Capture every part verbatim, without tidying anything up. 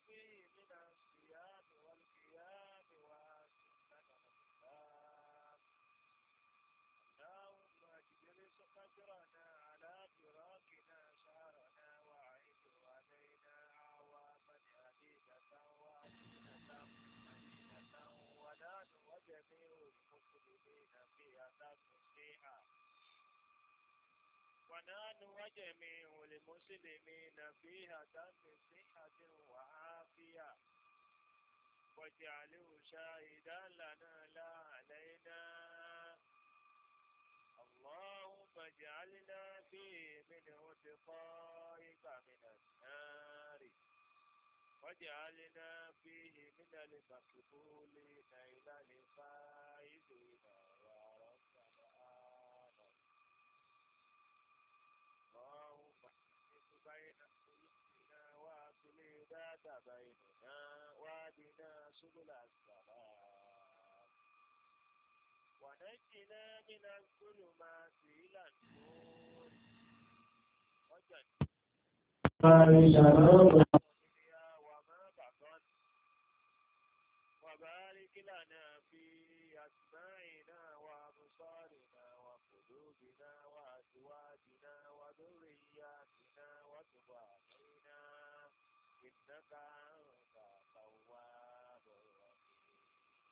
فيه من الصيام والقيام وسنة الصيام. اللهم اجبر قدرنا على فراقنا شهرنا وعيد علينا أعواما عديدة وأمينة مدينة ونحن وجميع المسلمين في أتم ونحن وجميع المسلمين فيها تم صحة وعافية واجعله شاهدا لنا لا علينا. اللهم اجعلنا فيه من عتقائك من النار واجعلنا فيه من المقبولين إلى الفائزين يا رب العالمين. اللهم احفظ بين قلوبنا واصلح ذات بيننا واهدنا سبل السلام ونجنا من الظلمات إلى النور وجنبنا وما بطن وبارك لنا في أسماعنا وأبصارنا وقلوبنا وأزواجنا وذرياتنا وتب علينا إنك أنت التواب الرحيم.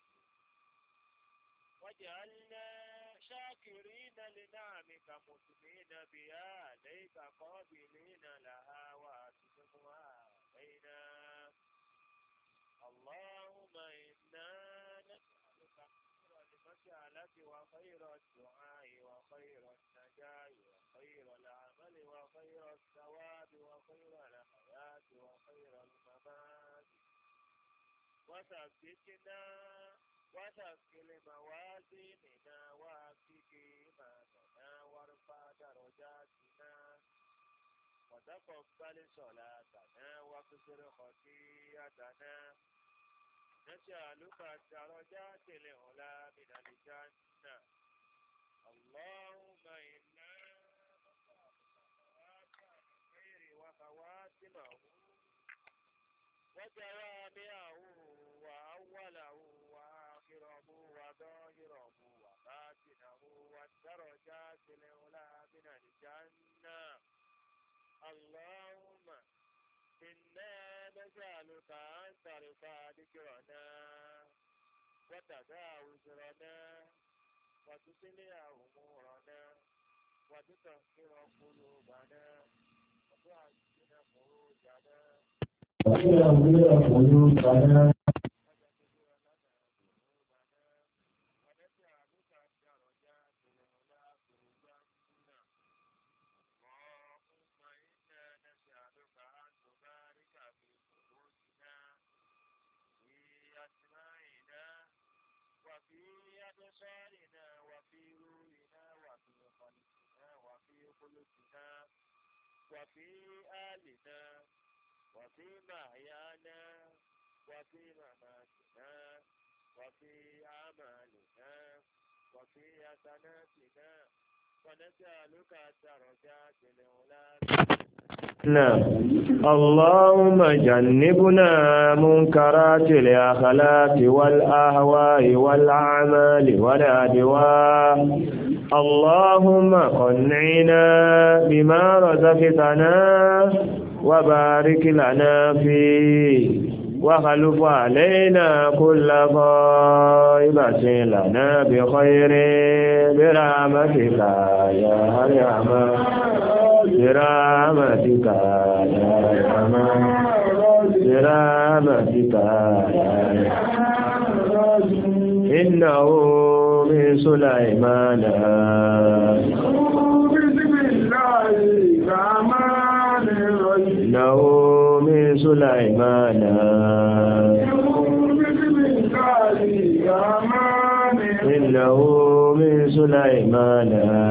واجعلنا شاكرين لنعمك مثنين بها عليك قابلين لها وأتمها علينا. اللهم إنا نسألك خير المسألة وخير الدعاء وخير النجاة وخير العمل وخير الثواب وخير الحياة وخير الممات. وثبتنا وثقل موازيننا وأكفك إيماننا وارفع درجاتنا وتقبل صلاتنا واغفر خطيئتنا. نسألك الدرجات العلى من الجنة. اللهم إنا نسألك فواتح الخير وخواتمه وجوامعه وأوله وآخره وظاهره وباطنه والدرجات العلى من الجنة. اللهم إنا نسألك أن ترفع ذكرنا وتدع وزرنا وتصلح أمورنا وتطهر قلوبنا وتحسن فروجنا وتغفر لنا ذنوبنا ونسألك الدرجات العلى في الجنة. اللهم إنا نسألك أن تبارك في قلوبنا في أسماعنا وفي أبصارنا وفي روحنا وفي قلبنا وفي قلوبنا وفي آلنا وفي محيانا وفي مماتنا وفي أعمالنا وفي حسناتنا ونسألك الدرجات العلى. نعم. اللهم جنبنا منكرات الأخلاق والأهواء والأعمال والأدواء. اللهم قنعنا بما رزقتنا وبارك لنا فيه وخلف علينا كل غائبة لنا بخير برحمتك يا أرحم برحمتك يا أرحم برحمتك يا أرحم. إنه من سليمان إنه من سليمان إنه من سليمان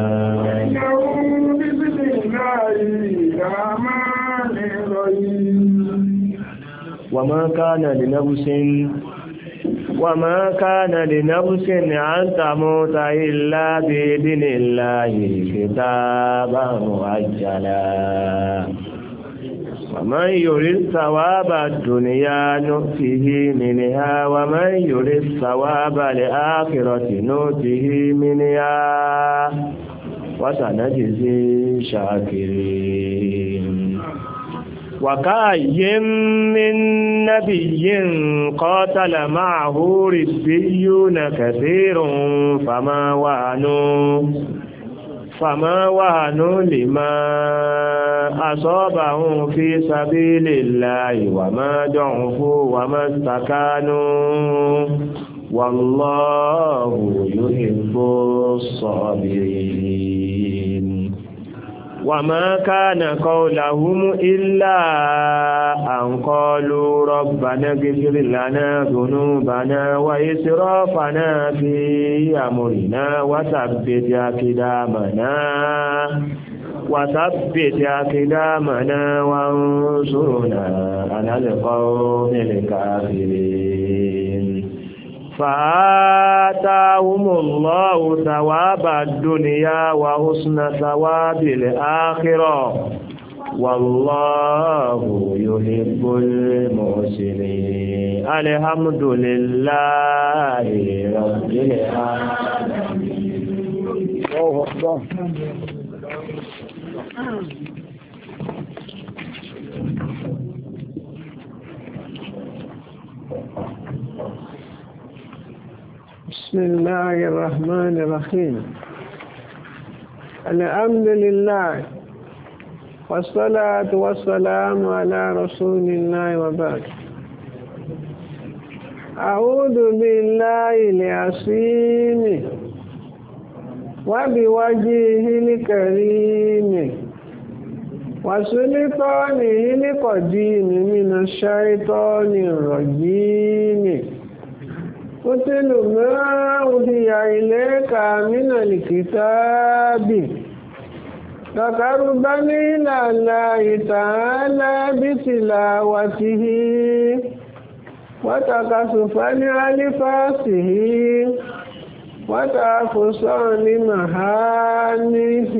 وما كان لنفس وما كان لنفس أن تموت إلا بإذن الله كتابا مؤجلا ومن يريد ثواب الدنيا نؤته منها ومن يريد ثواب الآخرة نؤته منها وسنجزي الشاكرين وكأي من نبي قاتل معه ربيون كثير فما وهنوا فما وهنوا لما أصابهم في سبيل الله وما ضعفوا وما استكانوا والله يحب الصابرين وما كان قولهم إلا أن قالوا ربنا اغفر لنا ذنوبنا وإسرافنا في أمرنا وثبت أقدامنا وثبت أقدامنا وانصرنا على القوم الكافرين فآتاهم الله ثواب الدنيا وحسن ثواب الآخرة والله يحب المحسنين الحمد لله رب العالمين. الله أكبر. بسم الله الرحمن الرحيم. الحمد لله والصلاة والسلام على رسول الله وبعد. أعوذ بالله العظيم وبوجهه الكريم وسلطانه القديم من الشيطان الرجيم. قتل ما أوحي إليك من الكتاب تقربا إلى الله تعالى بتلاوته وتكسفا لألفاظه وتحفظا لمعانيه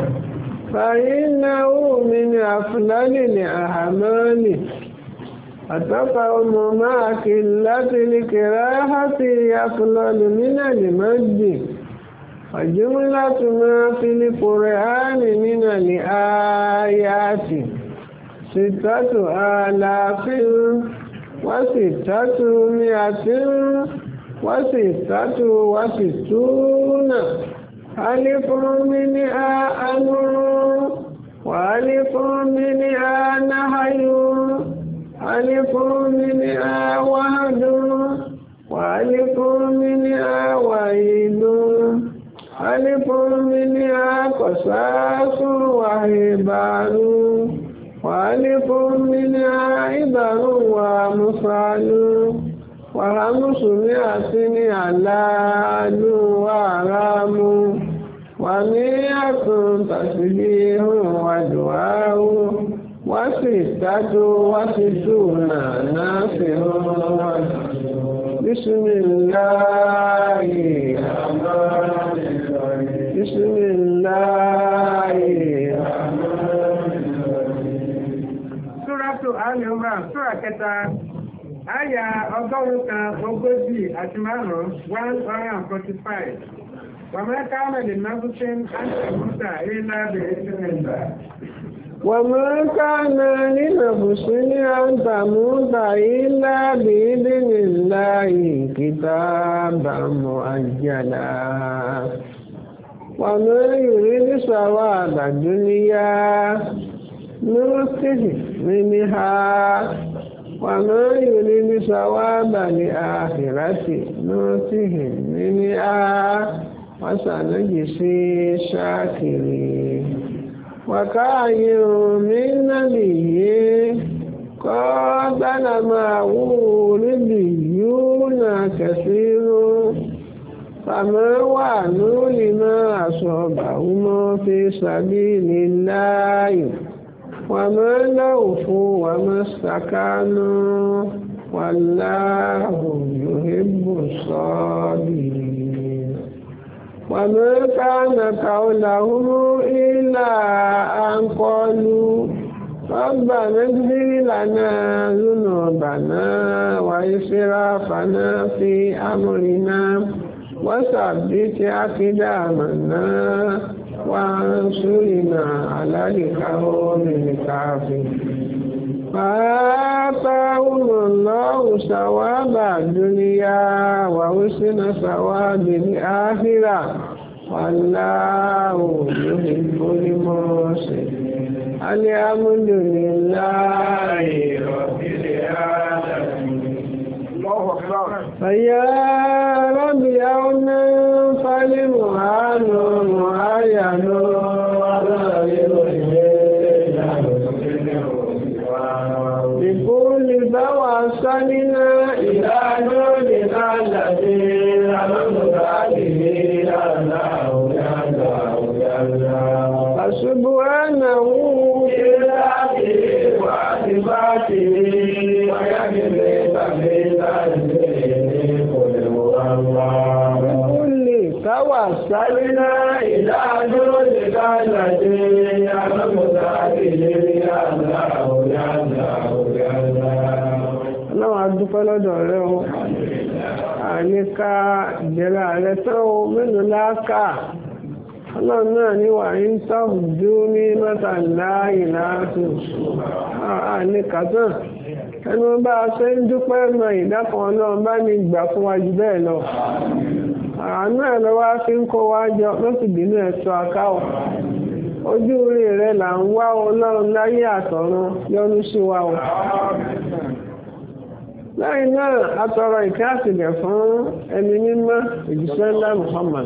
فإنه من أفضل الأعمال أتقوم مع قلة الكراهة أفضل من المجد وجملة ما في القرآن من الآيات ستة آلاف وستة مئة وستة وستون ألف منها أمر وألف منها نهي ألف منها وعد وألف منها وعيد ألف منها قصاص وعبار وألف منها عبر ومثال وخمسمائة حلال وحرام ومئة تسبيح ودعاء وستة وستون نافع. بسم الله بسم الله. Súrátù Al-Imran, súrà kẹta, àyà ọgọ́rùn-ún kan ogójì àti márùn-ún, one hundred and forty-five. وما كان لنفس أن تموت إلا بإذن الله. وما كان لنفس أن تموت إلا بإذن الله كتابا مؤجلا وما يريد ثواب الدنيا نؤته منها وما يريد ثواب الآخرة نؤته منها وسنجزي الشاكرين. وكأي من نبي قاتل معه ربيون كثير فما وهنوا لما أصابهم في سبيل الله وما ضعفوا وما استكانوا والله يحب الصابرين. وما كان قولهم إلا أن قالوا ربنا اغفر لنا ذنوبنا وإسرافنا في أمرنا وثبت أقدامنا وانصرنا على القوم الكافرين فآتاهم الله ثواب الدنيا وحسن ثواب الآخرة والله يحب المحسنين الحمد لله رب العالمين الله أكبر فيا رب يوما فالمعان معين بكل توسلنا إلى نورنا الذي أمرت به فسبحانه في ذاته وصفاته ويجري بكل توسلنا إلى نورك الذي أمرت به Ọlọ́run adúpẹ́ lọ́dọ̀ rẹ̀ o, àníká ìjẹ́ra rẹ̀ tó mélòó láàkà. Ọlọ́run náà ní wà ń tọ́jú ní mẹ́tàlá ìlàáṣù. Àníká tán, ẹnu bá ṣe ń dúpẹ́ mọ ìdákan Ọlọ́run bá ní ìgbà fún wa jù bẹ́ẹ̀ lọ. Àánú ẹ̀ lọ́wọ́ fi ń kó wá jọ lọ́sìbínú ẹ̀tọ́ akáwọ̀. Ojú orí rẹ̀ là ń wá Ọlọ́run láyé àtọ̀run yọ́nú sí wa o. Lẹ́yìn náà, a tọrọ ìkẹ́ àtìlẹ̀ fún ẹni mímọ́ òjíṣẹ́ ńlá Muhammad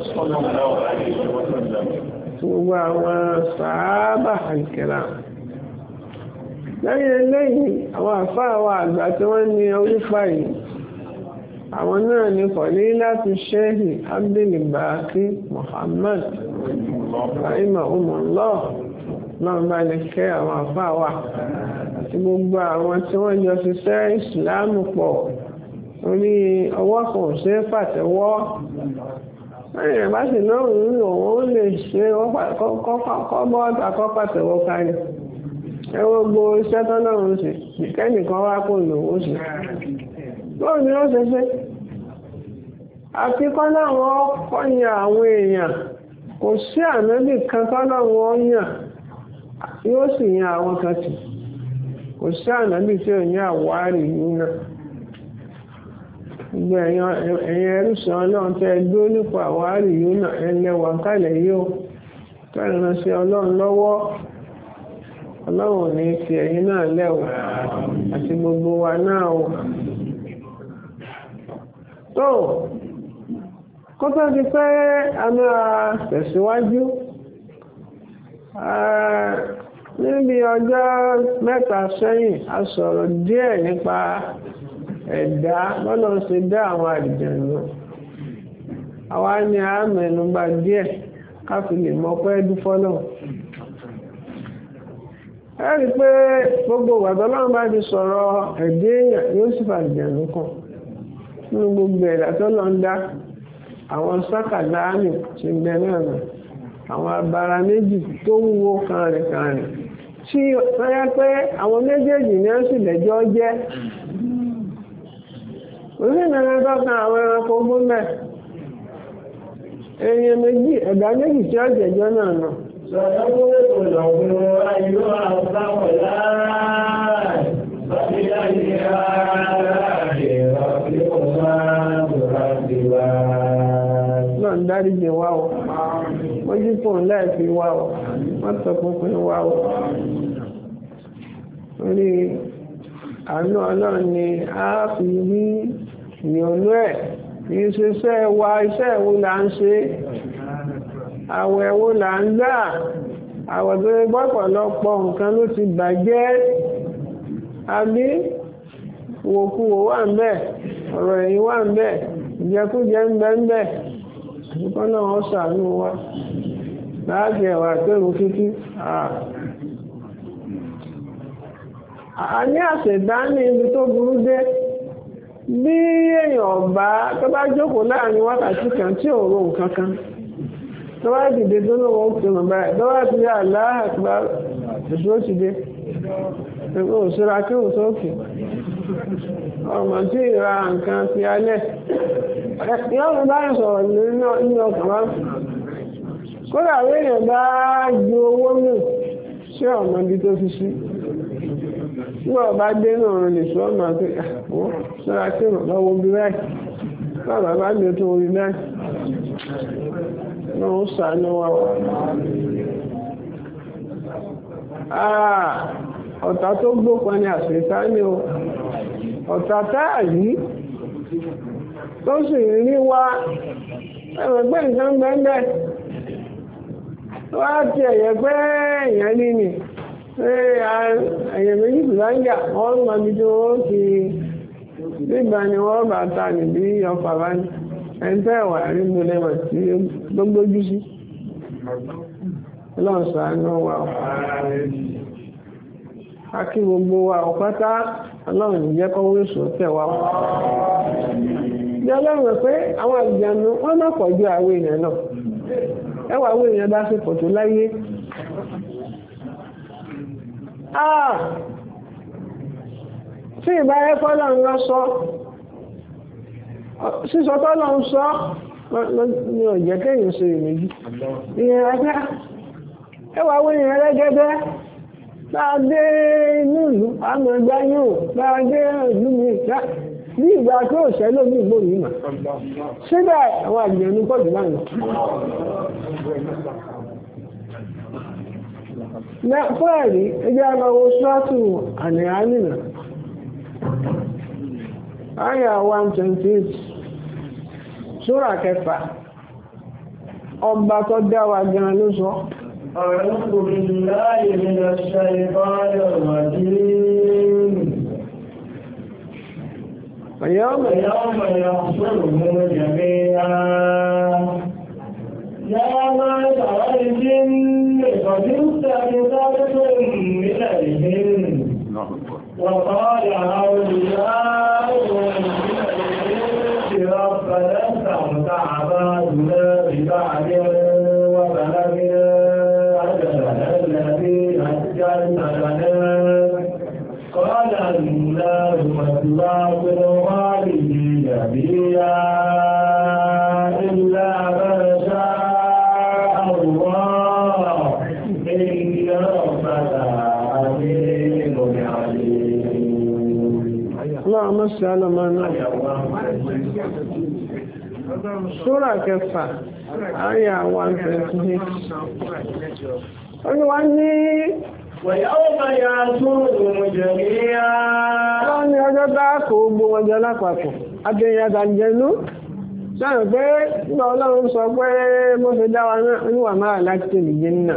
tí gbogbo àwọn sàábà àìkẹ́rà. Lẹ́yìn eléyìí, àwọn àfáà wa àgbà tí wọ́n ní orípa yìí, àwọn náà ní kọ̀lí láti ṣéhì Abdulbaki Muhammad rahimahumullah náà bá lè kẹ́ àwọn àfáà wa àti gbogbo àwọn tí wọ́n jọ ṣiṣẹ́ ìsìláàmù pọ̀ orí ọwọ́ kan ò ṣe é pàtẹ́wọ́ lẹ́yìn bá sì náà ń lò wọ́n lè ṣe kọ́bọ́ àkọ́ pàtẹ́wọ́ kárí ẹ gbogbo iṣẹ́ tọ́lọ́run sí kẹ́nìkan wá kò lòó sí lóò ní ó ṣe ṣe àti kọ́láwọn kọ́yìn àwọn èèyàn kò sí ànábì kan kọ́láwọn yàn yóò sì yan àwọn kan tì kò sí ànábì tí ò ní àwárí yìí náà gbogbo ẹ̀yin ẹrúsàn ọlọ́run tẹ́ dúró nípa àwárí yìí náà ẹlẹ́wà kálẹ̀ yìí ó kẹrin sí ọlọ́run lọ́wọ́ ọlọ́run ní fi ẹ̀yin náà lẹ́wọ̀ àti gbogbo wa náà o tó kó tó di pé a máa tẹ̀síwájú níbi ọjọ́ mẹ́ta sẹ́yìn a sọ̀rọ̀ díẹ̀ nípa ẹ̀dá bọ́lá ń ṣe dá àwọn àlùjànnú àwa ni a mẹ́nubà díẹ̀ ká fi lè mọ̀ pé dúfọ́lọ́ ẹ rí i pé gbogbo wàtọ́lọ́run bá ti sọ̀rọ̀ ẹ̀dá èèyàn yóò sì fàlùjànnú kan nínú gbogbo ẹ̀dá tó lọ ń dá àwọn sákàdáàmì ti ń bẹ náà nà àwọn abara méjì tó wúwo kànrìnkànrìn tí wọ́n yá pé àwọn méjèèjì ní wọ́n sì lẹ́jọ́ jẹ́ onímọ̀ràn tọ́ka àwọn ẹranko gbọ́mẹ̀ èèyàn méjì ẹ̀dá méjì tí ó jẹ̀jọ́ náà nà. sọ̀rọ̀ wọlé kò lọ fún ayé àbáwọ̀ láàárín bàbí láyé ààrẹ ọ̀pẹ̀ ọ̀gá lọ́ra ti wá. náà ń dáríjì wá o wọ́n jí fún un láìpẹ́ wá o wọ́n sọ pínpín wá o. orí àánú ọlọ́run ni a fi rí ìyọnú ẹ̀ kì í ṣe iṣẹ́ wa iṣẹ́ ìwò là ń ṣe àwẹ̀ ìwò là ń gbà àwẹ̀ tó lè gbọ́pọ̀lọpọ̀ nǹkan ló ti bàjẹ́ àbí wòkúwò wà ń bẹ̀ ọ̀rọ̀ ẹ̀yìn wà ń bẹ̀ ìjẹkújẹ ń bẹ ń bẹ̀ àdúgbò náà wọ́n ṣàánú wa láàbì ẹ̀wà pẹ̀lú kíkí a ní àṣẹ̀dá ní ibi tó burú dé bí èèyàn ọ̀bá tó bá jókòó láàrin wákàtí kan tí ò ro nǹkan kan tó bá dìde tó lówó ó pè mọ̀ báyìí tó bá ti rí àláàgbà èso ti dé ẹgbẹ́ òṣèrà kí ò sókè ọmọ tí ìra nǹkan fi alẹ́ yọ́nà bá ń sọ̀rọ̀ ní ọkàn wá kódà wéèyàn bá ju owó nù sí ọmọ ibi tó fi sí nígbà bá dé náà lè sọ ọmọ àti àwọn ṣọ́ra kí ò lọ́wọ́ bí báyìí bàbá bá lè tó orí báyìí náà ó sàánú wa ọ̀tá tó gbópan ni àṣẹ̀tá ní o ọ̀tá táàrí tó sì rí wá ẹgbẹ̀gbẹ̀ nǹkan gbẹ́gbẹ́ wá ti ẹ̀yẹ pé èèyàn ní ni ẹ̀yẹ méjì bìláńjà wọ́n mọ̀ bí tó ó ti nígbà ni wọ́n bá ta nìbí ọkọ̀ bá ní ẹ̀ńtẹ́ ẹ̀wà rí gbọ́lẹ́wọ̀n tí ó gbójú sí ọlọ́ọ̀sánú wa akí gbogbo wa ọ̀pátá ọlọ́run jẹ́ kọ́wé sọ́tẹ̀ wa jẹ́ ọlọ́run pé àwọn àjànú wọ́n má pọ̀ ju àwọn èèyàn náà ẹwà àwọn èèyàn bá ṣe pọ̀ tó láyé tí ìbá ẹ̀kọ́ lọ́run lọ sọ sísọ tọ́lọ́run sọ ní ọ̀jẹ́ kẹ́yìn ṣe ìmẹ́jì ìyẹn ẹgbẹ́ ẹwà àwọn èèyàn rẹ́gẹ́dẹ́ láàdé inú ìlú àmọ́ ẹgbẹ́ yóò láàdé ìlú mi ní ìgbà tó ṣẹ́ lómi ìgbò yìí mà síbẹ̀ àwọn àgbẹ̀nú pọ̀ jù láàrín fún ẹ̀rí ẹjẹ́ aláwọ̀ ṣọ́ọ̀tù àníhánìnà àyà one twenty eight súrà kẹfà ọba tó dá wa gan ló sọ أعوذ بالله من الشيطان الرجيم ويوم يوم يحصرهم جميعا يا معشر الجن قد استكثرتم من الجن وقال أولياؤهم من الإنس ربنا استمتع بعضنا ببعض وبلغنا قال النار مثواه الخالدين فيها إلا ما شاء الله إن ربك عليم عليم. اللهم صل على محمد. سورة كفة آية one twenty-six. Olúwa ní وَيَوْمَ يَحْشُرُهُمْ جَمِيعًا Ọlọ́run ní ọjọ́ bá kó gbogbo wọn jọ lápapọ̀. Adéyìn àtàjẹ̀nú sọ̀rọ̀ pé nígbà Ọlọ́run sọ pé mo fi dá wa níwà máa láti lè náà.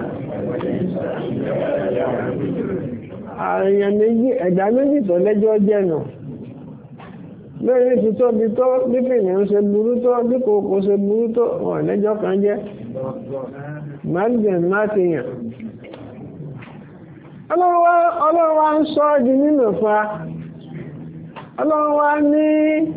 Ààrẹ̀yàn méjì ẹ̀dá méjì tó lẹ́jọ́ jẹ́nà. Lórí ti tóbi tó bí kìnnìún ṣe burú tó bí kòkó ṣe burú tó wọ̀n lẹ́jọ́ kan jẹ́. Máàlùjẹ̀ máa ti yàn. Ọlọ́run wá ń sọ di nínú fa. Ọlọ́run wá ní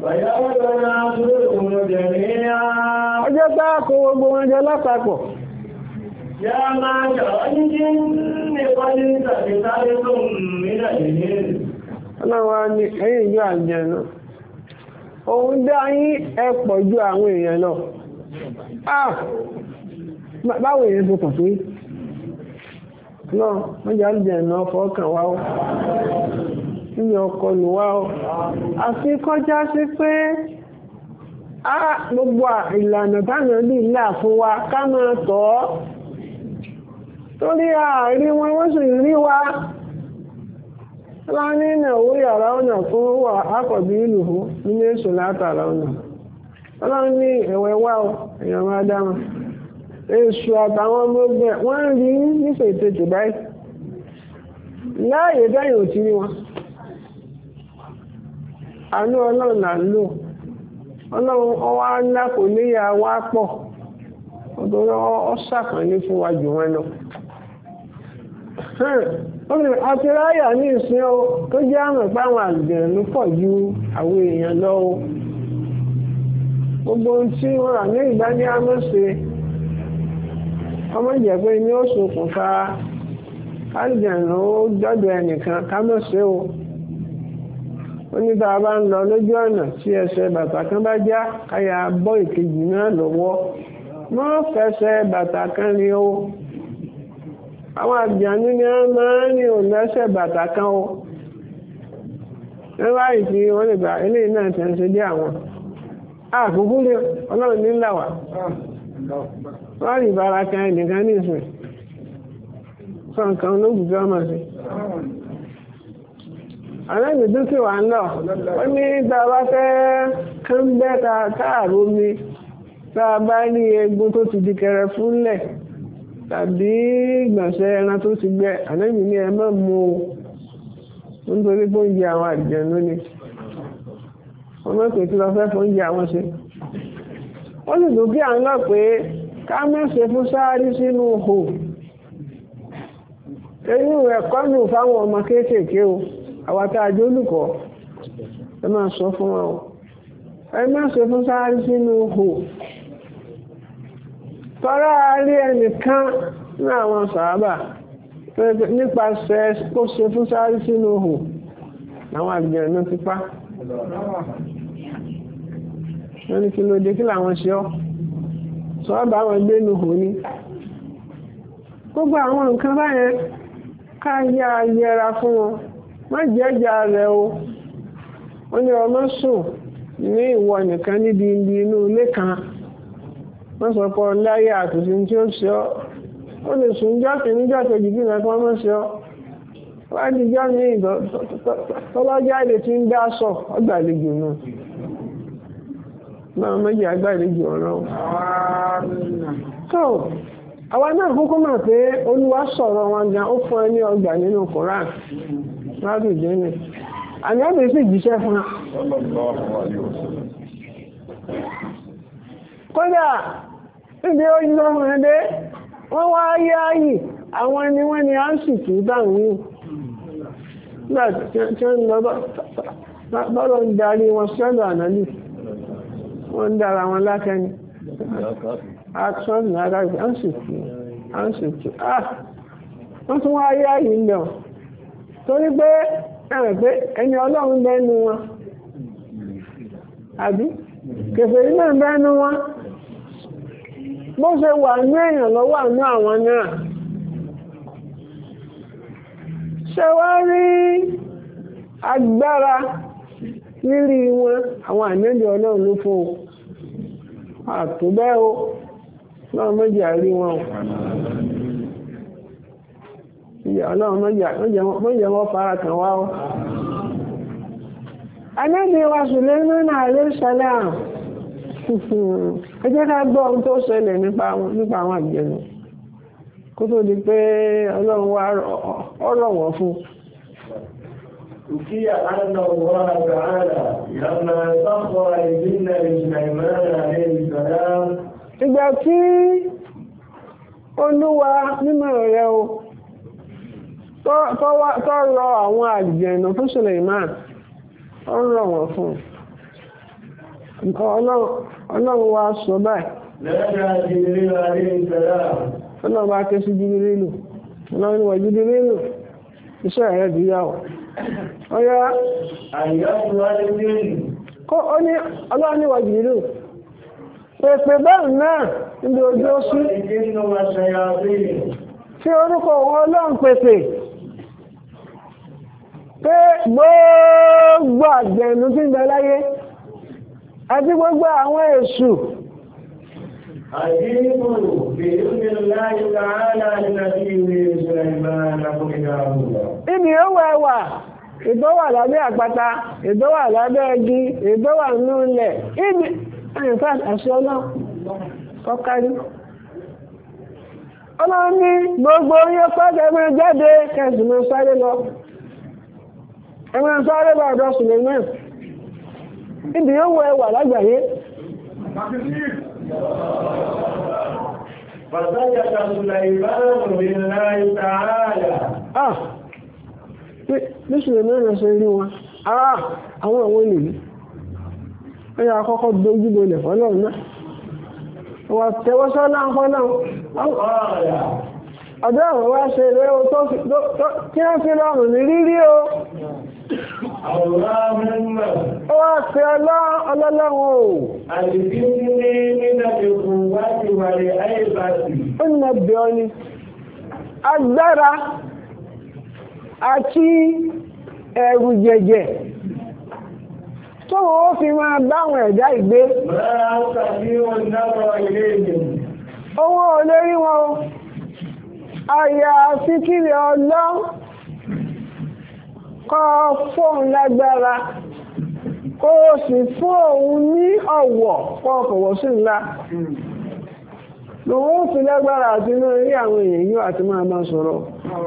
ọjọ́ tá kó gbogbo wọn jọ lápapọ̀. Yá máa jọ ní jí ní wáyé tàbí sáré tó mìíràn ìlú. Ọlọ́run wá ní ẹ̀yin ìjọ àjẹ̀nà. Òun dá yín ẹ pọ̀ ju àwọn èèyàn lọ. Ah! Báwo èèyàn tó kàn pé? Lọ, wọ́n jẹ́ àjẹ̀nà ọkọ̀ ọkàn wá ó. Níbi ọkọ̀ lù wá ó. Àfi kọjá sí pé á gbogbo ìlànà táwọn bí ìlà fún wa ká máa tọ̀ ọ́. Torí àárí wọn wọ́n sì rí wa. Ọlọ́run ní ìnáwó yàrá ọ̀nà fún wà ákọ̀bí ìlú fún nínú èso látàrà ọ̀nà. Ọlọ́run ní ẹ̀wẹ̀ wá ó, èèyàn máa dáma. Èṣù àtàwọn ọmọ ogun ẹ̀ wọ́n rí nífẹ̀ẹ́ tètè báyìí. Láàyè bẹ́yìn ò ti rí wọn. Àánú Ọlọ́run là ń lò. Ọlọ́run ọwá ńlá kò níyà wá pọ̀. Ọdún ọ sàkànlé fún wa jù wọn lọ. Àti ráyà ní ìsìn o tó jẹ́ àmọ̀ páwọn àgbẹ̀rún pọ̀ ju àwọn èèyàn lọ o. Gbogbo ohun tí wọ́n rà ní ìgbà ní àmọ́ ṣe ọmọ ìjẹ̀pẹ́ ní ó ṣokùnfà káàdìjẹ̀nù ó jọ́dọ̀ ẹnìkan ká mọ̀ sí o ó ní bá a bá ń lọ lójú ọ̀nà tí ẹsẹ̀ bàtà kan bá já káyà bọ́ ìkejì náà lọ́wọ́ mọ́ fẹsẹ̀ bàtà kan ni o àwọn àjànú ni wọ́n máa ń ní òun lẹ́sẹ̀ bàtà kan o wọ́n báyìí tí wọ́n lè gbà eléyìí náà tẹ̀ ń ṣe dé àwọn àkókò lè ọlọ́run ní ńlá wà wọ́n rí ìbára kan ẹnìkan ní ìsìn sọ nǹkan olóògùn tí wọ́n máa ṣe àwọn ìdún sì wà ń lọ ó ní tá a bá fẹ́ kán bẹ́ ta káàró mi tá a bá ní egun tó ti di kẹrẹ fúnlẹ̀ tàbí ìgbọ̀nsẹ̀ ẹran tó ti gbẹ àlẹ́mì ní ẹ má mú o nítorí pé oúnjẹ àwọn àjẹ̀nú ni wọ́n mọ̀ pé kí lọ fẹ́ fún oúnjẹ àwọn ṣe ó sì tún kí à ń lọ pé ká mẹ́sẹ̀ fún sáárí sínú hò èyí ẹ̀kọ́ nù fáwọn ọmọ kéékèèké o àwọn tá a jẹ́ olùkọ́ ẹ máa sọ fún wọn o ẹ mẹ́sẹ̀ fún sáárí sínú hò tọ́rọ rí ẹnìkan ní àwọn sàábà nípasẹ̀ kó ṣe fún sáárí sínú hò àwọn àjẹ̀nú ti pa wọ́n ní kí ló dé kí làwọn ṣe ọ́ sọ́ọ́bà àwọn gbénu hò ní gbogbo àwọn nǹkan báyẹn ká yá yẹra fún wọn má jẹ́jà rẹ̀ o wọ́n ní ọmọ sùn ní ìwọ nìkan níbi ibi inú ilé kan wọ́n sọ pé láyé àtúnṣe tí ó ṣe ọ́ ó lè sùn jọ́kì níjọ́ kejì bí nǹkan mọ́ ṣe ọ́ wá di jọ́ ní ìdọ́ tọ́lọ́jáde tí ń dá sọ ọgbàlejò náà náà méjì agbàlejò ọ̀rọ̀ tó àwa náà kúkú mọ̀ pé olúwa sọ̀rọ̀ wọn gan ó fún ẹ ní ọgbà nínú koran láti jẹ́ ní àní ọ̀bẹ̀ sì jíṣẹ́ fún wa kódà níbi ó yí lọ́mọdé wọ́n wá ayé ayì àwọn ni wọ́n ni a ń sì kì í báwọn yìí nígbà tí wọ́n lọ bọ́rọ̀ ń darí wọn sọ́dọ̀ ànálì wọ́n ń dára wọn lákẹ́ni àtúnṣọ́dún adájú a ń sì kì í a ń sì kì í ah wọ́n tún wá ayé ayì ń bẹ̀ torí pé ẹ̀rẹ̀ pé ẹni ọlọ́run bẹ́nu wọn àbí kèfèrí náà bẹ́nu wọn bó ṣe wà ní èèyàn lọ́wọ́ àánú àwọn náà ṣe wá rí agbára rírí wọn àwọn àmẹ́lì ọlọ́run ló fún àtúbẹ́ o lọ́wọ́ méjì àrí wọn ọlọ́run méjì wọ́n fara kàn wá o Ànábì wa Sùlẹ́mánà alayhi salam ẹ jẹ́ ká gbọ́ ohun tó ṣẹlẹ̀ nípa àwọn àjẹ̀nù kó tó di pé ọlọ́run wá ọ̀rọ̀ wọ́n fún. Ukiya anna Allah ta'ala lamma sakhkhara al-jinna li Sulaiman alayhi salam. Ìgbà tí olúwa mímọ́ rẹ̀ o tó rọ àwọn àjẹ̀nù fún Sulaiman ó rọ̀ wọ́n fún ọlọ́run wa sọ báyìí ọlọ́run bá ké sí Jíbírílù ọlọ́run wà Jíbírílù iṣẹ́ rẹ̀ bí yàwó ọyá ọlọ́run wà Jíbírílù pèpè bẹ́ẹ̀ náà níbi ojú ó sí tí orúkọ wọn ọlọ́run pèpè pé gbogbo àjẹ̀nù tí ń bẹ láyé àti gbogbo àwọn èṣù àjíríkù bèèrè láyé tààlà nígbàtí ìwé Sulaiman lápòkítà àbúrò. Ibi ó wà wà, ìdọ́wà lábẹ́ àpáta, ìdọ́wà lábẹ́ igi, ìdọ́wà nínú ilẹ̀, ibi ẹ̀yìnfà àṣẹ ọlọ́run kọkárí. Ọlọ́run ní gbogbo oyé pàtẹ́ mọ́ jáde kẹsì mọ́ sáré lọ. Ẹmọ́ sáré bá ọ̀dọ̀ Sulaiman. Ibi ó wọ ẹwà lágbàáyé. Fàtàkàtà Sulaiman billahi ta'ala. Ah! Bí Sulaiman ṣe rí wọn, ah! Àwọn àwọn ènìyàn. Ó yà kọ́kọ́ dojú bolẹ̀ fọ́lọ́run náà. Wà tẹwọ́ sọ́lá ń fọ́lọ́run. ọjọ́ àwọn wá ṣe eré o tó kí wọ́n fi rọrùn ní rírí o. Ó wá fi ọlọ́lọ́wọ́ o. Àdìsí ní nígbàdìkù wá ti wà lè ayé bá sí. Ó ní ẹbẹ̀ ọ ni. Agbára àti ẹ̀rù jẹ̀jẹ̀ tó wọ́n fi máa báwọn ẹ̀dá ìgbé. Máa ń tàbí wọn náà ilé ìlú. Owó olórí wọn àyà síkìrì ọlọ́ kọ́ fóun lágbára kó o sì fún òun ní ọ̀wọ̀ kọ́ ọ̀fọ̀wọ̀ sí ńlá lòun ó fi lágbára àti inú rí àwọn èèyàn yóò àti máa máa sọ̀rọ̀.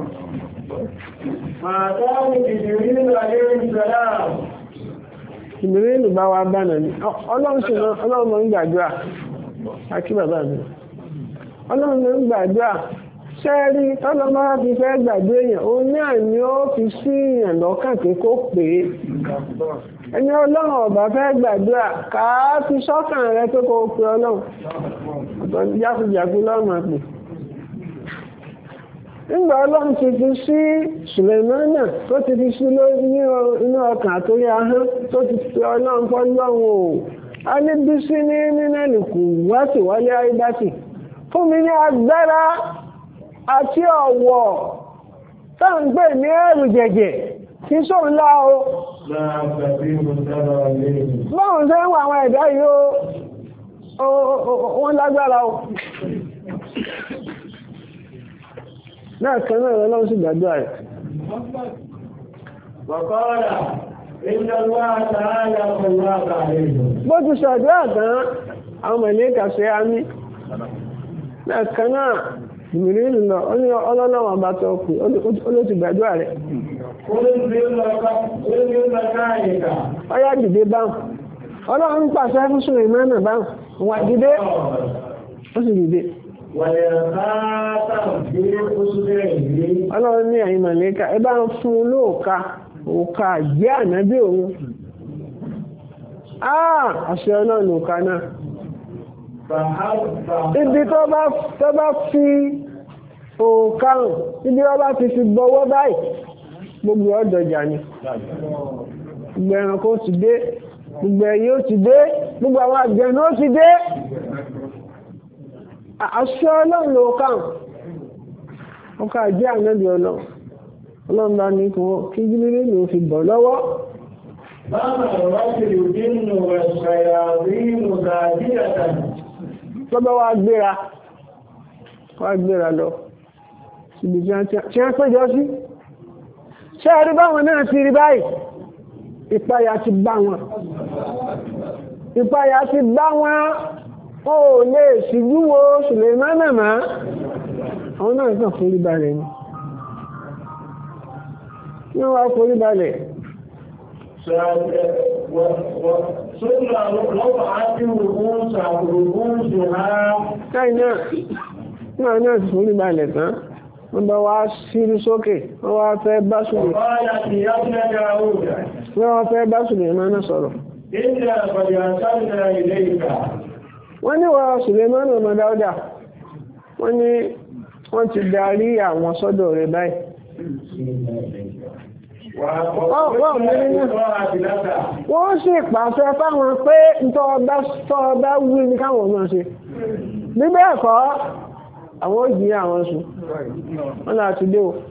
Ìbìrí ìlú bá wa bá nà ní ọlọ́run mọ̀ ń gbàdúrà àkí bàbá mi ọlọ́run mọ̀ ń gbàdúrà ṣẹ́rí tọ́lọ́mọ́ fi fẹ́ gbàdúrà èèyàn òun ní àní ó fi sí èèyàn lọ́kàn pé kó pè é ẹni ọlọ́run ọ̀bá fẹ́ gbàdúrà kàá fi sọ́kàn rẹ pé kó pe ọlọ́run ọ̀tọ̀ jákujàku lọ́rùn àpè. Nígbà ọlọ́run ti fi sí Sùlẹ̀mánà tó ti fi sí inú ọkàn àtórí ahọ́n tó ti fi ọlọ́run pọ́ lọ́run o. A ní bí sí ní nínẹ́lì kù wá sí wálé àrídásì. Fún mi ní agbára àti ọ̀wọ̀ táǹgbé ní ẹ̀rù jẹ̀jẹ̀ kí sóun lá o. Báwọn ṣe ń wọ àwọn ẹ̀dá yìí ó wọ́n lágbára o. Náà kan náà lọ́wọ́ sí gbàdúrà rẹ̀. Wàkọ́ọ̀lá, ìjọba àtàrà ọ̀pọ̀lọpọ̀ àbáyé. Bó ti ṣàdúrà tán, àwọn mẹ̀lẹ́kà ṣe á ní. Náà kan náà, ìmìrí lọ, ó ní ọlọ́lọ́wọ́ bá tọ́ kù, ó ló ti gbàdúrà rẹ̀. Ọyá dìde báhùn. Ọlọ́run pàṣẹ fún Sùlẹ̀mánà báhùn. Wà dìde. Ó sì dìde. Ọlọ́run ní ẹ̀yin màlẹ́kà ẹ bá ń fún un lóòka òka jẹ́ ànábì òun. Ah! Àṣẹ ọlọ́run òka náà. Ibi tó bá fi òka hàn, ibi wọ́n bá ti fi bọwọ́ báyìí, gbogbo ọ̀dọ̀jà ni. Gbogbo ẹranko ti dé, gbogbo ẹyẹ ó ti dé, gbogbo àwọn àjẹ̀nú ó ti dé. Àṣẹ ọlọ́run ló kàn ọkà jẹ́ ànábì ọlọ́run ọlọ́run bá ní kí jílé ló fi bọ̀ lọ́wọ́. Lọ́bọ́ wá gbéra wá gbéra lọ síbi tí wọ́n péjọ sí. Ṣé ẹ rí báwọn náà ti rí báyìí? Ìpayà ti bá wọn. Ìpayà ti bá wọn. Ó lè ṣíjú wo Sùlẹ̀mánà máa àwọn náà kàn forí balẹ̀ ni ní wá forí balẹ̀ náà náà ti forí balẹ̀ tán wọ́n bá wá sírí sókè wọ́n wá fẹ́ bá Sùlẹ̀mánà sọ̀rọ̀. Wọ́n ní wọ́n Sùlẹ̀mánà ọmọ Dáúdà wọ́n ní wọ́n ti darí àwọn sọ́dọ̀ rẹ̀ báyìí. Wọ́n sì pàṣẹ fáwọn pé tọ́ bá wí ní káwọn máa ṣe. Bí bẹ́ẹ̀ kọ́ àwọn òjì àwọn sùn wọ́n láti dé o.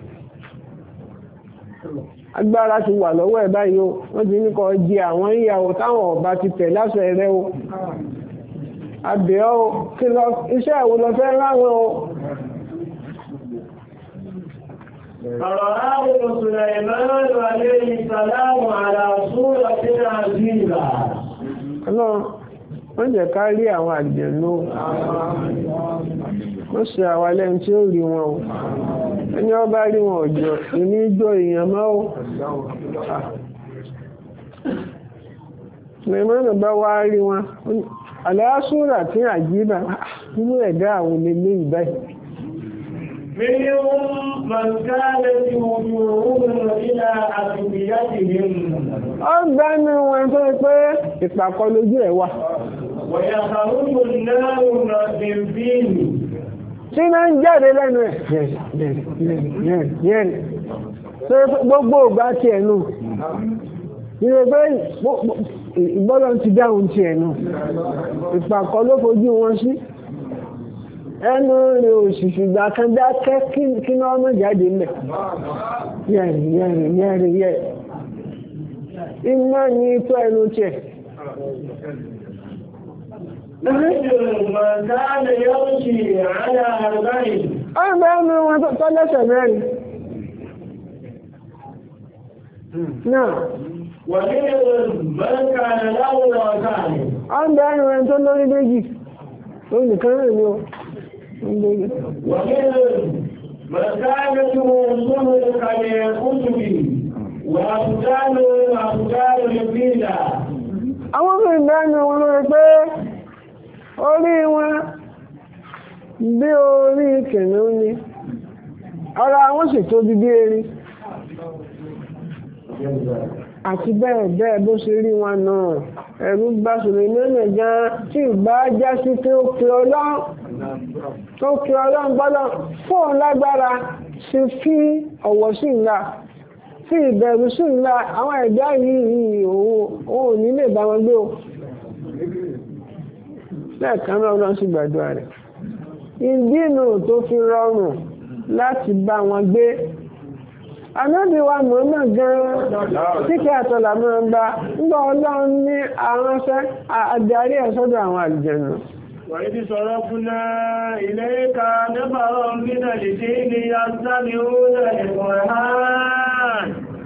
Agbára ti wà lọ́wọ́ ẹ̀ báyìí o. Wọ́n ti ní kó jẹ àwọn ìyàwó táwọn ọba ti tẹ̀ láṣẹ rẹ̀ o. Àbẹ̀ ọ́ kí lọ iṣẹ́ ìwò lọ fẹ́ ráwọn o. Ọ̀rọ̀ àwọn Sùlẹ̀mánà alayhi salamu ala suratin azima. Ọlọ́run, wọ́n jẹ́ ká rí àwọn àjẹ̀nú. Wọ́n ṣe àwọn alẹ́ni tí ó rí wọn o. Ẹni ó bá rí wọn ọjọ́, ìní ìjọ èèyàn máa ó. Sùlẹ̀mánà bá wá rí wọn. Àlàásúrà tí àjíbà nínú ẹ̀dá àwọn ilé ìbáyìí. Minhum man kanat wujuhuhum ila adbiyatihim. Ó gbánú wọn tó pé ìpàkọ́ lójú ẹ̀ wà. Wa yakharuju an-naru min fihi. tí máa ń jáde lẹ́nu ẹ̀ yẹ́rì gbogbo ògbà ti ẹ̀nu ìrẹ̀gbẹ́ ìgbọ́dọ̀ ti dáhùn ti ẹ̀nu ìpàkọ́ ló fojú wọn sí ẹnu rẹ̀ òṣìṣì ìgbà kan dákẹ́ kí ní ọmọ jáde mẹ́ yẹ́rì yẹ́rì yẹ́rì yẹ́rì iná ní tó ẹnu tiẹ̀. Ọ̀gbẹ́ ẹnu wọn tó lẹ́sẹ̀ mẹ́rin. Náà. Ọ̀gbẹ́ ẹnu wọn tó lórí méjì. Ó nìkan rẹ̀ ni ó. Àwọn ọmọ ìgbẹ́nu wọn lórí pé orí wọn bí orí kìnnìún ni ara wọn sì tóbi bí erin àti bẹ́ẹ̀ bẹ́ẹ̀ bó ṣe rí wọn náà ẹ̀rù bá ṣòro lẹ́nà gan tí ìbá já sí pé ó kí ọlọ́run tó kí ọlọ́run gbọ́dọ̀ fóun lágbára ṣe fi ọ̀wọ̀ sí ńlá fi ìbẹ̀rù sí ńlá àwọn ẹ̀dá yìí òun ò ní lè bá wọn gbé o lẹ́ẹ̀kan náà lọ́n sí gbàdúrà rẹ̀ ìdínú tó fi rọrùn láti bá wọn gbé Ànábì wa Muhammad gan-an tí kí àtọ́là máa ń bá ńgbà ọlọ́run ní aránṣẹ́ àdarí ẹ̀sọ́dọ̀ àwọn àlùjànnú. وإذ صرفنا إليك نفرا من الجن يستمعون القرآن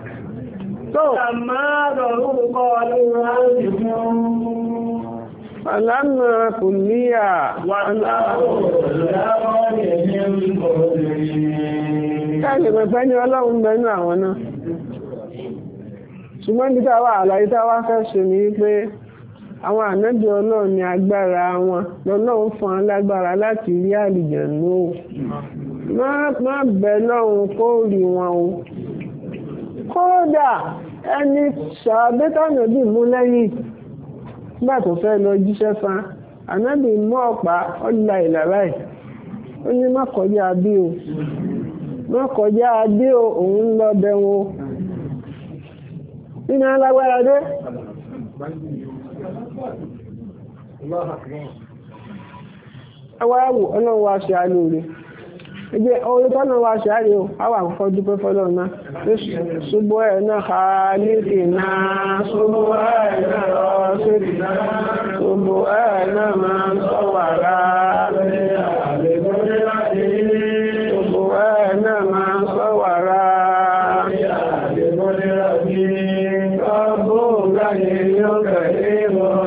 فلما ذروا قالوا أنصتوا فلما كليا káàkiri pẹ̀pẹ́ ní ọlọ́run bẹnu àwọn náà ṣùgbọ́n bí táwa àlàyé táwa fẹ́ ṣe ní pé àwọn ànábì ọlọ́run ní agbára wọn lọ́lọ́run fún wọn lágbára láti rí àlùjànnú o má bẹ̀ lọ́run kó rí wọn o kódà ẹni ṣàbẹ́tànà bí mú lẹ́yìn nígbà tó fẹ́ lọ jíṣẹ́ fún ànábì mú ọ̀pá ọ̀la ìlàrá ẹ̀ ó ní má kọjá bí o má kọjá bí o òun lọ bẹ wọn nínú alágbára dé ẹwà ẹwù ọlọ́run wá ṣe alóore ẹgbẹ́ orí tọ́nà wá ṣe àrí o àwọn àkọ́kọ́ dúpẹ́ fọ́lọ́run náà ṣubú ẹ̀ náà ká léèkì náà ṣubú ẹ̀ náà lọ sí ṣubú ẹ̀ náà máa ń sọ wàrà ṣubú ẹ̀ náà máa ń sọ wàrà ọgbọ́n láyé yóò kẹ̀lé wọn.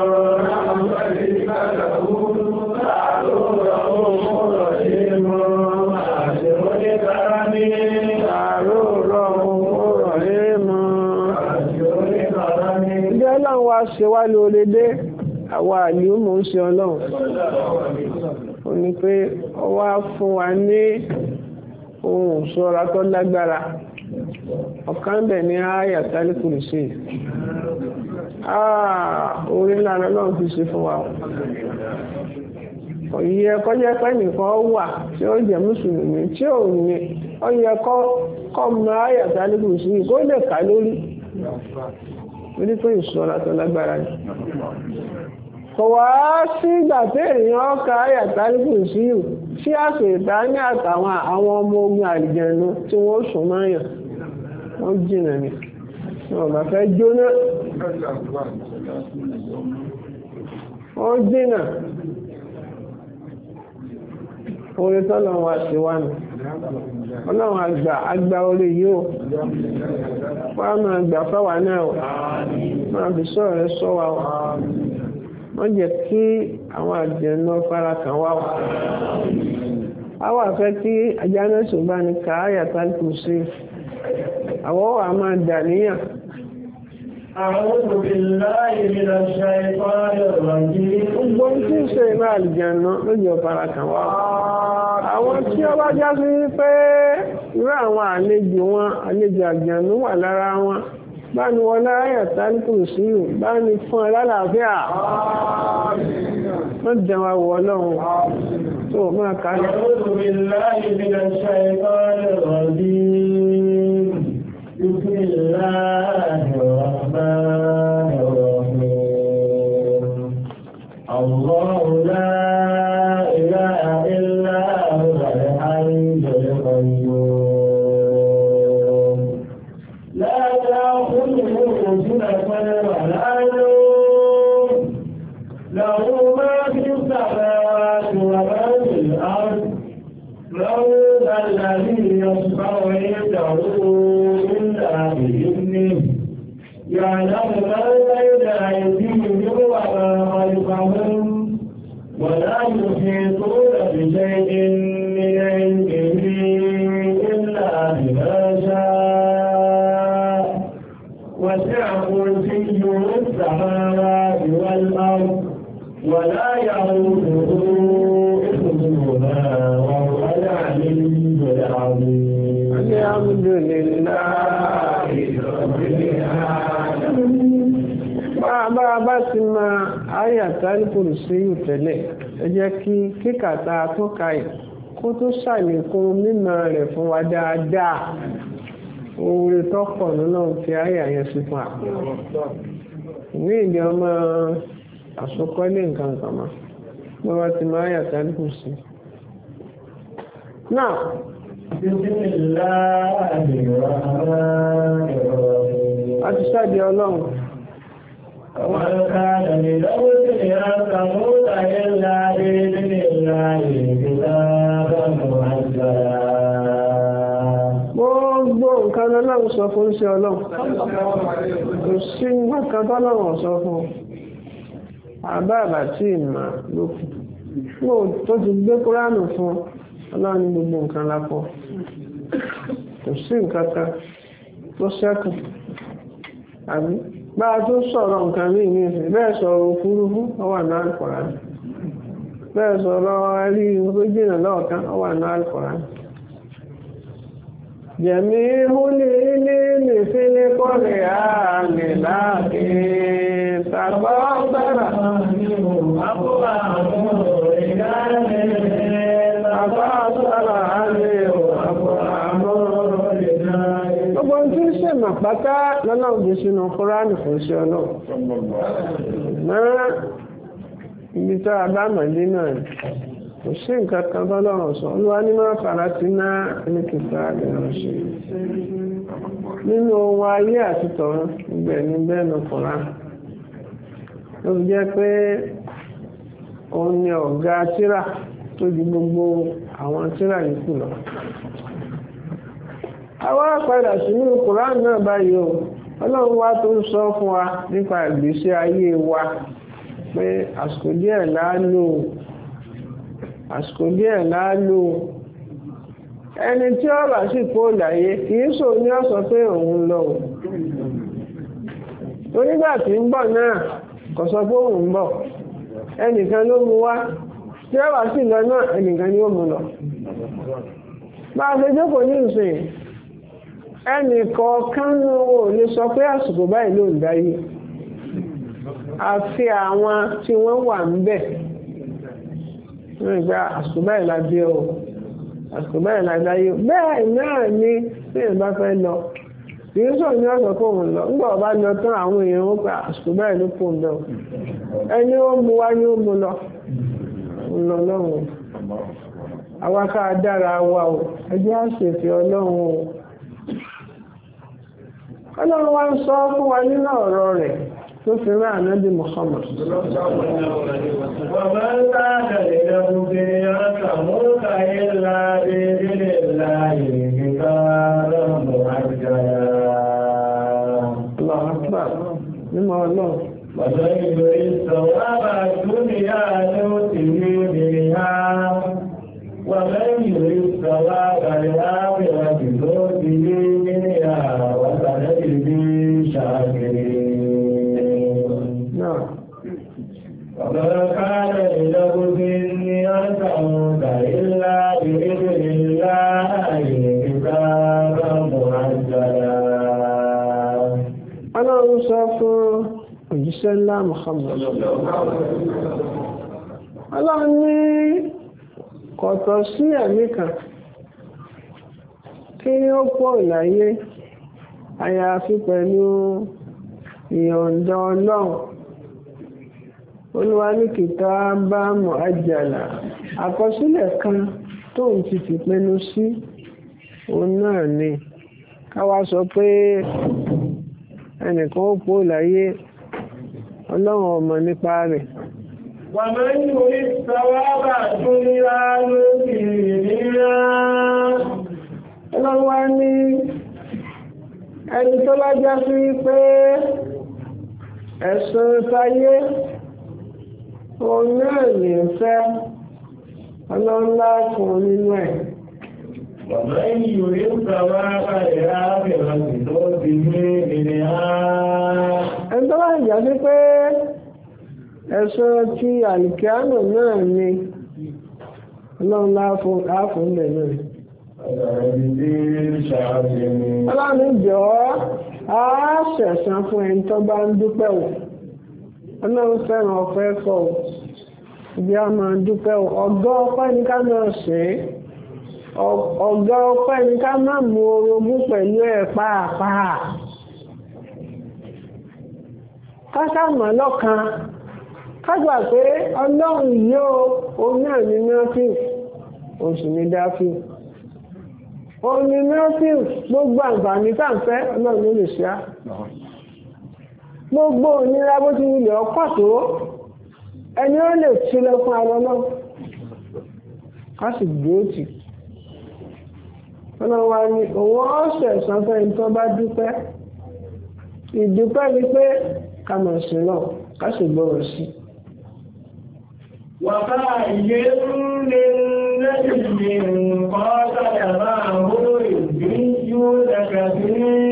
Ṣe wá lóore dé àwa àlùmọ̀ ń ṣe ọlọ́run ó ní pé ó wá fún wa ní ohun ìṣọ́ra tó lágbára ọ̀kan bẹ̀ ní àyà tálíkùrù sí orí ńlá lọ́run fi ṣe fún wa ó yẹ kó jẹ́ pé nìkan wà tí ó jẹ́ mùsùlùmí tí ò ní ó yẹ kó mọ àyà tálíkùrù sí kó lè kà lórí orí pé ìṣọ́ra tó lágbára ni kò wá sí ìgbà tí èèyàn ọkà ayàtálíkù sí yù sí àṣẹ ìdáni àtàwọn àwọn ọmọ ogun àlìjẹ̀nú tí wọ́n sùn máyàn wọ́n jìnà ní wọ́n bá fẹ́ jóná wọ́n jìnà orí tọ́lọ̀ wa sí wà nù ọlọ́run àgbà àgbà orí yóò wọ́n máa gbà fáwà náà máa fi sọ rẹ̀ sọ wa wọ́n jẹ́ kí àwọn àjẹ̀nà fara kan wá wà àwọn àfẹ́ kí ajánẹ́sù bá ní káàyà tàbí sí àwọn wà máa dà níyàn أعوذ بالله من الشيطان الرجيم. Gbogbo tí ń ṣe ìlú àlùjànnú lójú ọ̀pára kan wá. Àwọn tí ó bá já sí pé irú àwọn àlejò wọn, àlejò àlùjànnú wà lára wọn. Bá ní wọn láyà tálíkù sí ìlú, bá ní fún ẹ lálàáfíà. Wọ́n jẹun àwọ̀ ọlọ́run. tó máa kà á. A'udhu billahi minash shaytanir rajim. Bismillahir rahmanir rahim. Allahu la ilaha illa huwal hayyul qayyum. La ta'khudhuhu sinatun wa la nawm. Lahu ma fis samawati wa ma fil ard. Man dhal ladhi yashfa'u 'indahu illa bi'idhnihi. يعلم ما بين أيديهم وما خلفهم ولا يحيطون بشيء من علمه إلا بما شاء وسع كرسيه السماوات والأرض ولا يعوده حفظهما وهو العلي العظيم. الحمد لله رب العالمين. bá a bá ti máa Ayatul Kursi tẹ́lẹ̀ ẹ jẹ́ kí kíkàtà tó ka ẹ̀ kó tó ṣàlékún mímọ̀ rẹ̀ fún wa dáadáa. oore tó pọ̀ nínú fi àyà yẹn sí fún àpò ní ìdí ọmọ àsokọ́lé nǹkan kan mọ́ bó bá ti máa Ayatul Kursi. náà a ti ṣáàdì ọlọ́run. وَمَا كَانَ لِنَفْسٍ أَن تَمُوتَ إِلَّا بِإِذْنِ اللَّهِ كِتَابًا مُّؤَجَّلًا. Gbogbo nǹkan lọ́lọ́run sọ fún sí ọlọ́run. Kò sí nǹkan tọ́lọ́run sọ fún. Àbá àbá tí ìmọ̀ ló kù. Mo tó ti gbé Kúránù fún ọlọ́run ní gbogbo nǹkan lápọ̀. Kò sí nǹkan kan tó ṣẹ́kù. Àbí? Bá a tó sọ̀rọ̀ nǹkan ní ìní ìsìn bẹ́ẹ̀ sọ̀rọ̀ òfurufú ọwà náà Al-Qur'an bẹ́ẹ̀ sọ̀rọ̀ ẹ̀rí ìgbéjìnà lọ́ọ̀kan ọwà náà Al-Qur'an jẹ̀mí múlé ilé lè fi lé kọ́lẹ̀ àmì láàkí tàbá ọ̀sára tàbá ọ̀sára àmì gbogbo tí ń ṣe mà pátá lọ́lọ́run bí sínú Kùránì fún sí ọlọ́run náà ibi tó àbámọ̀dé náà kò sí nǹkan kan tọ́lọ́run sọ olúwa ní máa fara ti ná ní kìtà àgbẹ̀rún ṣe nínú ohun ayé àti tọ̀run ibẹ̀ ní bẹ́ẹ̀nù Kùránì ló fi jẹ́ pé òun ni ọ̀gá tírà tó ju gbogbo àwọn tírà yìí lọ. Àwa padà sínú Kùránì náà báyìí o ọlọ́run wá tó ń sọ fún wa nípa ìgbésí ayé wa pé àsìkò díẹ̀ láálò àsìkò díẹ̀ láálò ẹni tí ó bá sì kó láyé kìí sọ ní ọ̀sọ̀ pé òun lọ o onígbà tí ń bọ̀ náà kò sọ pé òun ń bọ̀ ẹnìkan ló mú wá tí ó bá sì lọ náà ẹnìkan ni ó mú lọ bá a ṣe jókòó ní ìsìn ẹnì kọ̀ọ̀kan ò lè sọ pé àsìkò báyìí ló ń dáyé àfi àwọn tí wọ́n wà ń bẹ̀ wọ́n gba àsìkò báyìí la dé o àsìkò báyìí la dáyé o bẹ́ẹ̀ náà ni bí èèyàn bá fẹ́ lọ kìí sọ ní ọ̀sán kó òun lọ nígbà ọba lọ tán àwọn èèyàn ó pa àsìkò báyìí ló kó ń bẹ̀ o ẹni ó mú wá ní ó mú lọ ń lọ lọ́rùn àwa ká dára wa o ẹjẹ́ àṣèfẹ́ ọlọ́run o. Ọlọ́run wá ń sọ fún wa nínú ọ̀rọ̀ rẹ̀ tó fi rán Ànábì Muhammad. Wa man kana lahu mawta illa bi'idhnillahi kitaban mu'ajjala. Allahu akbar. Mímọ́ ọlọ́run. وَمَنْ يُرِدْ ثَوَابَ الدُّنْيَا نُؤْتِهِ مِنْهَا وَمَنْ يُرِدْ ثَوَابَ الْآخِرَةِ نُؤْتِهِ مِنْهَا وَسَنَجْزِي الشَّاكِرِينَ. نعم. وَمَا كَانَ لِنَفْسٍ أَن تَمُوتَ إِلَّا بِإِذْنِ اللَّهِ كِتَابًا مُّؤَجَّلًا. Ọlọ́run sọ fún òjíṣẹ́ ńlá Muhammad. Ọlọ́run ní kò tọ́ sí ẹ̀mí kan kí ó pọ̀ láyé àyàfi pẹ̀lú ìyọ̀ǹda Ọlọ́run. Olúwa ní kìtàbá mu'ajjala, àkọsílẹ̀ kan tó ń ti fi pinnu sí òun náà ni káwá sọ pé ẹnìkan ó pọ̀ láyé Ọlọ́run ọmọ nípa rẹ̀. Wà máa ń orí sàwábà tó níra lórí ìrìnà. Ọlọ́run wá ní ẹni tó bá já sí pé ẹ̀san táyé òun náà lè fẹ́ Ọlọ́run lá fún nínú ẹ̀. Wà máa ń orí sàwábà ìrà bẹ̀rẹ̀ tó ti ní ìrìnà. Ẹni tó bá já sí pé ẹ̀san tí àlìkíánà náà ni Ọlọ́run lá fún ilẹ̀ náà. Ọlọ́run jọ̀ọ́ á ṣẹ̀san fún ẹni tó bá ń dúpẹ́ wò. Ọlọ́run fẹ́ràn ọpẹ́ fọ́ ò. Ibi a máa dúpẹ́ wò. Ọ̀gá ọpẹ́ ní ká máa ṣe é. Ọ̀gá ọpẹ́ ní ká máa mú orogún pẹ̀lú ẹ̀ pàápàá. Ká sàmọ́ lọ́kan. Ká gbà pé Ọlọ́run yóò òun náà ní mẹ́fì, oṣù ní dáfì. Omi mẹ́fíù gbogbo àǹfààní tàǹfẹ́ Ọlọ́run ló lè ṣe á. Gbogbo òníra bó ti wulẹ̀ ọ̀pọ̀ tó ẹni ó lè túlẹ̀ fún ara náà. Ká sì gbòótì. Ọlọ́run wa ní òun ọ̀sẹ̀ sanfẹ́ ẹni tó bá dúpẹ́. Ìdúpẹ́ ni pé ká mọ̀ sí náà ká sì gbọ́rọ̀ sí. Wàbá ìyé ń lè lẹ́yìn nǹkan sáyà máa hó ìgbé yóò lẹ́gbẹ̀ sí.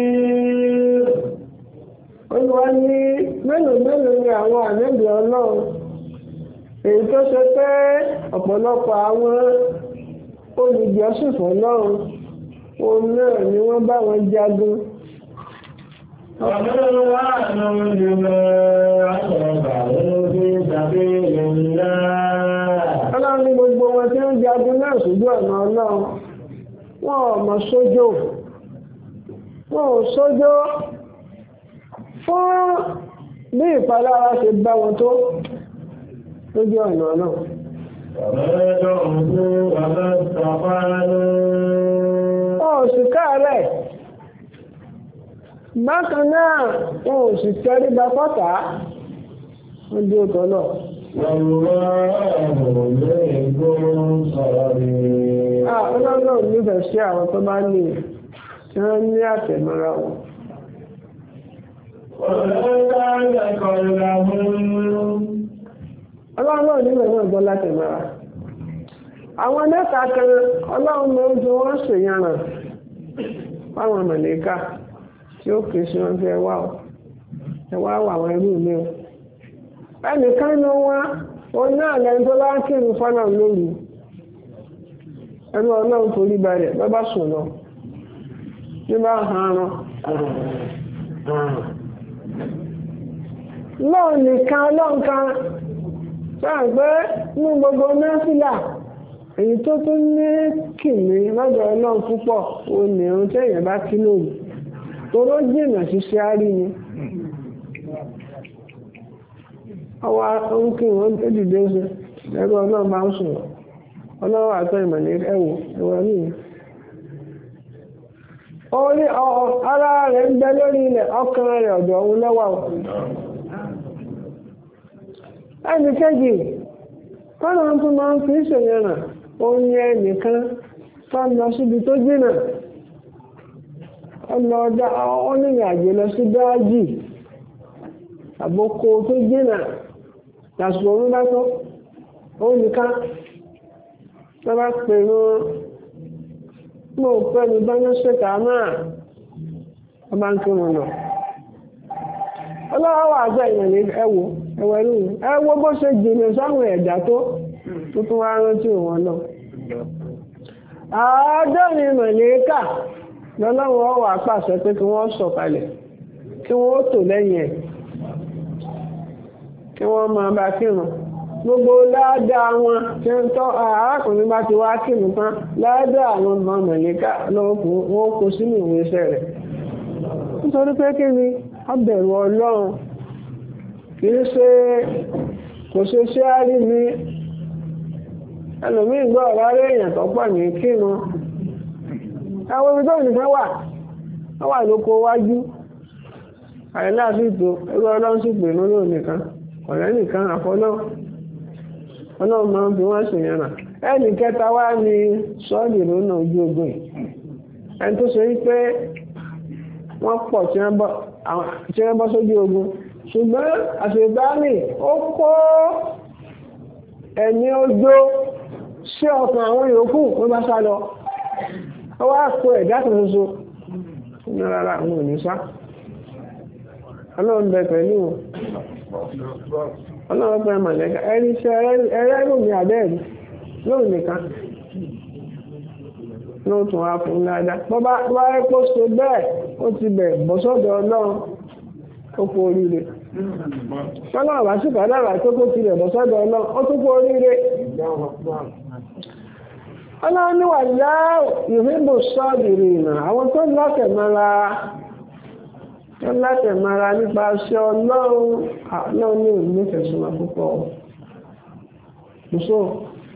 Olúwa ní mélòó mélòó ni àwọn ànábì Ọlọ́run èyí tó ṣe pé ọ̀pọ̀lọpọ̀ àwọn olùjọ́sìn fọ́lọ́run òun náà ni wọ́n bá wọn jagun. Ọ̀pọ̀lọpọ̀ wà lórí ìlú àṣọ̀gbà lórí ìtàbí ìlú. Ọlọ́run ní gbogbo wọn tí ó jagun náà sójú ọ̀nà Ọlọ́run wọn ò mọ̀ sójó wọn ò sójó fún bí ìpalára ṣe bá wọn tó lójú ọ̀nà Ọlọ́run. Wọn ò sì káàárẹ̀ bákan náà wọn ò sì tẹríba pọ́tà wọ́n dé òtọ́ náà. Ọlọ́run nífẹ̀ẹ́ sí àwọn tó bá ní tí wọ́n ní àtẹ̀mọ́ra wọn. Ọlọ́run nífẹ̀ẹ́ náà gbọ́ látẹ̀mọ́ra. Àwọn mẹ́ta kan Ọlọ́run ló ń fi wọ́n ṣèyànrà fáwọn mọ̀lẹ́kà tí ó kìí sí wọn fi ẹwà ẹwà wà àwọn ẹrú mi o. Ẹnìkan ní wọn òun náà lẹ́yìn tó bá ń kírun fọ́nà lóru ẹnu Ọlọ́run torí balẹ̀ bábá sùn lọ ní bá hàn án lọ́ọ̀ nìkan Ọlọ́run kan sáà pé ní gbogbo mẹ́fìlà èyí tó tún ní kìíní lọ́dọ̀ Ọlọ́run púpọ̀ òun ní ohun tẹ́yìn bá kí lóru toró jìnnà ṣiṣẹ́ àárí ni. Ọwọ́ ohun kí wọ́n tó dìde ṣe ẹgbẹ́ Ọlọ́run bá ń sùn Ọlọ́run àtọ́ ìmọ̀lẹ́ ẹ̀wò ẹ̀wọ̀ ní. Orí ara rẹ̀ ń bẹ lórí ilẹ̀ ọkàn rẹ̀ ọ̀dọ̀ òun lọ́wọ́. Ẹnì kejì tọ́nà tó máa ń fi ṣèyànà òun ní ẹnìkan tó ń lọ síbi tó jìnnà. Ọlọ́dá ọ́nìyàn àjò lọ sí dáájì àbókò tó jìnnà lásìkò orí bá tó ó nìkan tó bá pèrò mọ́ pẹ́lú báyọ́ ṣẹ́ta náà ọba ń kírun lọ. Ọlọ́wọ́ wà gbẹ́ ìyàn ní ẹwọ ẹwẹ̀rú ẹwọ bó ṣe jìnnà sáwọn ẹ̀dá tó tó tún wá rántí wọn lọ. Àádọ́rin mọ̀lẹ́kà lọ́lọ́wọ́ wà pàṣẹ pé kí wọ́n sọ̀kalẹ̀ kí wọ́n tò lẹ́yìn ẹ̀ kí wọ́n máa bá kírun gbogbo ládàá wọn tí ń tọ́ arákùnrin bá ti wá kírun tán ládàá àwọn ọmọ mọ̀lẹ́ká lọ́wọ́ wọn kó sínú ìwé iṣẹ́ rẹ̀ nítorí pé kí ni ọbẹ̀rù ọlọ́run kì í ṣe kò ṣe ṣé á rí mi ẹlòmíì gbọ́ ọ̀rọ̀ aré èèyàn tó pọ̀ ní kírun àwọn ibi tó nìkan wà wọ́n wà lóko wájú àìláàfíìtò ẹgbẹ́ ọlọ́run sì pè lórí nìkan ọ̀rẹ́ nìkan àfọlọ́ ọlọ́run máa ń fi wọ́n sì yànnà ẹnì kẹta wá ní sọ́ọ̀dì lónà ojú ogun ẹni tó ṣe wípé wọ́n pọ̀ tí wọ́n bọ́ sójú ogun ṣùgbọ́n àṣegbáàmì ó kó ẹni ojó sí ọkàn àwọn yòókù wọ́n bá sá lọ ó wá kó ẹ̀dá kan ṣoṣo ní rárá àwọn òní sá ọlọ́run bẹ pẹ̀lú ọlọ́run pẹ̀ mọ̀lẹ́ka ẹni ṣe ẹrẹ́rù ní abẹ́ẹ̀rí lóòrùn nìkan ló tún wá fún dáadáa bọ́ bá wáyé kó so bẹ́ẹ̀ ó ti bẹ̀ bọ́sọ́dọ̀ ọlọ́run ó kú oríire ọlọ́run bá sì pàdánù tó kó ti bẹ̀ bọ́sọ́dọ̀ ọlọ́run ó tún kú oríire ọlọ́run ní wà láà ìrìnbò sọ́ọ̀dìrì ìnà àwọn tó lọ́kẹ̀ mọ́ra tó lọ́kẹ̀ mọ́ra nípa ṣe ọlọ́run ọlọ́run ní òun nífẹ̀ẹ́ súnmọ́ púpọ̀ ṣùgbọ́n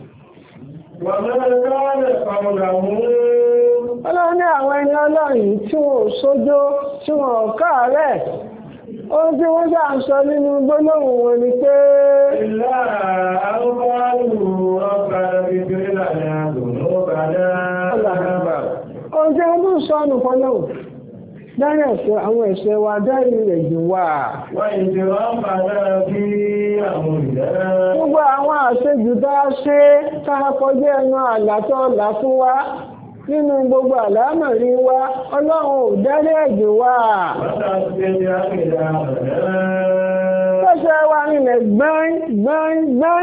ọlọ́run ní àwọn ẹni ọlọ́run yìí tí wọ́n sójó tí wọ́n káàárẹ̀ ohun tí wọ́n ṣà ń sọ nínú gbólóhùn wọn ni pé ìlà àwọn ọ̀pá ìgbèrè láàrin àgbòrò bàdá ohun tí wọ́n tún sọ nù fọ́lọ́hùn dárí ẹ̀ṣẹ̀ àwọn ẹ̀ṣẹ̀ wa dárí rẹ̀ jù wà wọ́n ìjọba ń bàdá bí àwọn ìdára gbogbo àwọn àṣejù tá a ṣe tá a kọjá ẹnu àlàtọ̀ ọ̀là fún wa nínú gbogbo àlámọ̀rí wa ọlọ́run ò dárí ẹ̀jẹ̀ wa tọ́ṣẹ́ wa nílẹ̀ gbọ́n gbọ́n gbọ́n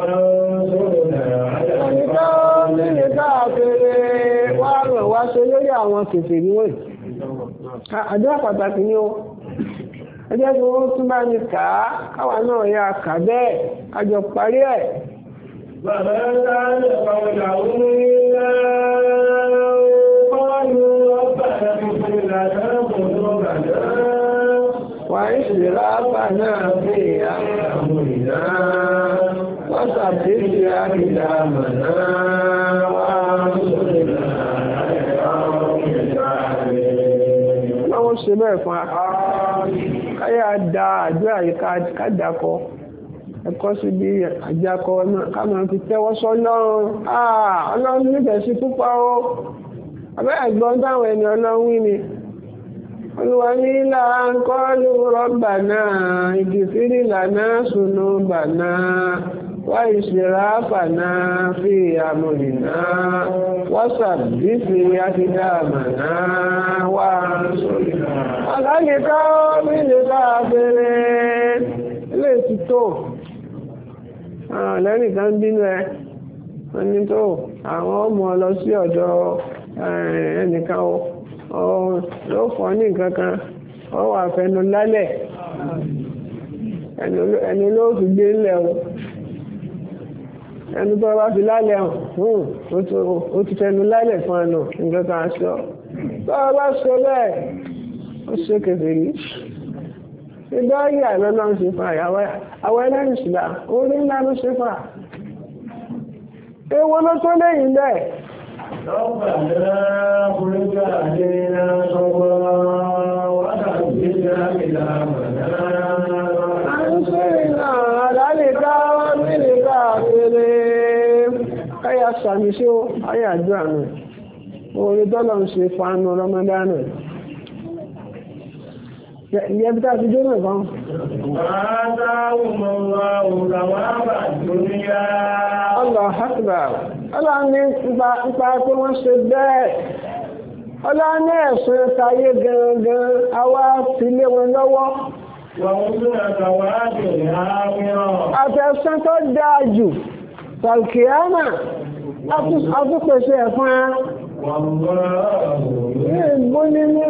ẹnìkan nílẹ̀ káàkiri wá rẹ̀ wá ṣe lórí àwọn kèfèrí wọ̀nyí àdúrà pàtàkì ni ó ẹjẹ́ tí wọ́n tún bá ní kà á káwa náà yá kà bẹ́ẹ̀ kájọ parí ẹ̀. bàbá ńlá lè pa ọjà òun nílá kọ́ọ̀lù ọ̀pá ẹ̀kọ́ ìlànà ọ̀pọ̀ bàdá. wà á sì rábà náà fi àwọn ìlà wọ́n ṣàbíyí àkìlà mọ̀nà wà á sọ̀rọ̀ láwọn ṣe bẹ́ẹ̀ fún káyà da àjọ àyíká kádàkọ ẹ̀kọ́ sí bí àjákọ náà ká máa fi tẹ́wọ́ sọ́lọ́run ọlọ́run nífẹ̀ẹ́ sí púpọ̀ o abẹ́ ẹ̀gbọ́n táwọn ẹni ọlọ́run wí ni olúwa ní ilá ń kọ́lù rọ́bà náà igi fírìlà náà sùnú bà náà wá ìṣẹ̀rá fàná fi àmọ̀lìná wọ́sàbí fi àfidáàmà náà wá sórí aláyíká mílíká abẹ́rẹ́ ilé ìtìtò lẹ́nìkan bínú ẹ wọ́n ní tó àwọn ọmọ lọ sí ọ̀dọ̀ ẹnìkan ló fọ́ ní nǹkan kan ó wà fẹnu lálẹ̀ ẹni ló fi gbé ńlẹ̀ o ẹni tó bá fi lálẹ̀ hùn ó ti fẹnu lálẹ̀ fún ẹnu nǹkan kan sọ tó bá sọ bẹ́ẹ̀ ó ṣe kèfèrí ìgbà yà lọ́nà ń ṣe fún àyàwó àwọn ẹlẹ́rìn ṣùgbà orí ńlá ló ṣe fà ewu ló tó lẹ́yìn bẹ́ẹ̀. ربنا خرج علينا صبرا وأنزلنا إلى أنصرنا على القوم الكافرين káyà sàmì sí ó ayé àdúrà náà orí tọ́lọ̀ ń ṣe fánú rọmọdánà ìyẹ́ bí táà ti dé náà kan Allah akbar Allah ní ipa pé wọ́n ṣe bẹ́ẹ̀ Allah ní ẹ̀sùn ẹ̀tayé gangan awá fi lé wọn lọ́wọ́ àtẹ̀sán tó dáa jù tàlkìyàmà àtúpèsè ẹ̀fún ẹ ìgbó nínú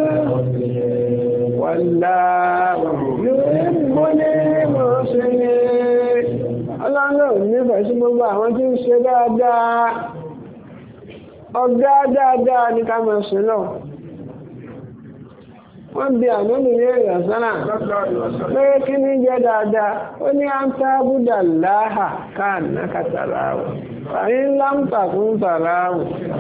wàlá ìgbó nínú sí ní ọlọ́run rẹ̀ sí gbogbo àwọn tí ń ṣe dáadáa ọ̀gá dáadáa ní ká máa ṣe náà. Wọ́n bí ànọ́bì ní èèyàn sánà pé kí ní jẹ́ dáadáa, ó ní à ń tá búdà láhà káàná kàtàràwò àyí ńlá ń tàkún tàràwò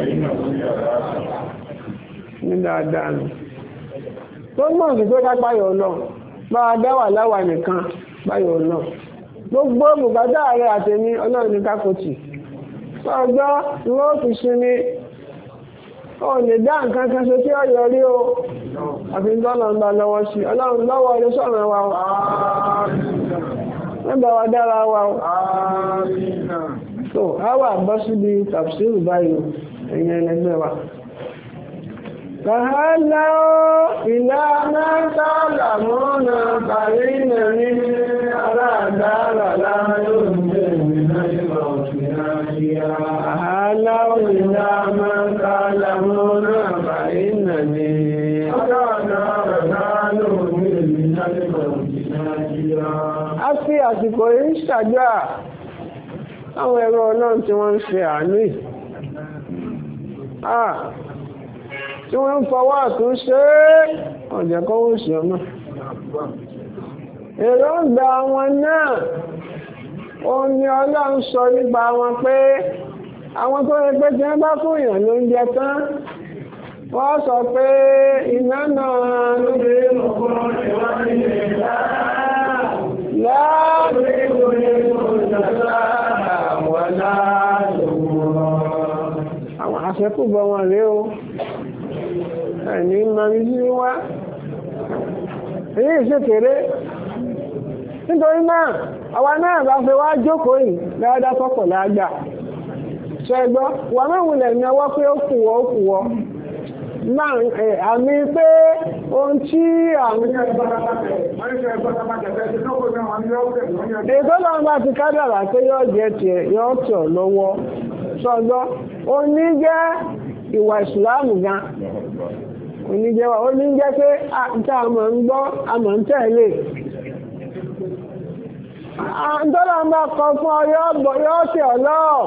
ní dáadáa nù. Tó mọ̀ sí pé kápáyọ̀ náà bá a dáwà láwà nìkan báyọ̀ náà. Gbogbo bùkátà rẹ̀ àtẹ̀mí ọlọ́run ní kákòtì. Ọjọ́ ìwọ́n fi sinmi ó lè dá nǹkan kan ṣe tí ó yọrí o àfi ń tọ́lọ̀ ń bá lọ́wọ́ sí ọlọ́run lọ́wọ́ ilé sọ̀rọ̀ wa o mẹ́bà wa dára wa o tó a wà bọ́ síbi tafsiru báyìí ẹ̀yìn ẹlẹgbẹ́ wa Fàhálà ìlà mẹ́ta làmúnà tàrí nẹ̀rí aláàdára láàrín Fàhálà ìlà mẹ́ta làmúnà tàrí nẹ̀rí aláàdára láàrín A fi àsìkò yìí ṣàdúrà àwọn ẹ̀rọ ọlọ́run tí wọ́n ń ṣe àánú yìí. Ah! Tí wọ́n ń fọwọ́ àtún ṣe ọ̀jẹ̀ kọ́wọ́ sí ọmọ. Èròǹgbà wọn náà, ó ní ọlọ́run sọ nípa wọn pé àwọn tó rẹ pé tí wọ́n bá fún èèyàn ló ń jẹ tán, wọ́n sọ pé iná náà lórí ọkùnrin ìwádìí ìlà láàrín ìròyìn ìròyìn àwọn àwọn àṣẹ́kùbọ̀ wọn rí o ẹni mọ̀rí sí wá èyí ìṣẹ́kèrè nítorí náà àwa náà bá fẹ́ wá jókòó yìí dáadáa fọ́pọ̀ lágbà ṣẹgbọ́ wà mẹ́wùlẹ̀ ní ọwọ́ pé ó kùwọ́ ó kùwọ́ àmì pé ohun tí àwọn ètò náà bá ti kádàrà pé yóò jẹ́ tiẹ̀ yóò tọ̀ lọ́wọ́ sọ́gbọ́ oní jẹ́ ìwà ìsìláàmù gan oní jẹ́ wà oní jẹ́ pé àtà àmọ̀ ń gbọ́ àmọ̀ ń tẹ̀lé àtọ́lá ń bá kọ fún ọ yóò tẹ̀ ọ lọ́ọ̀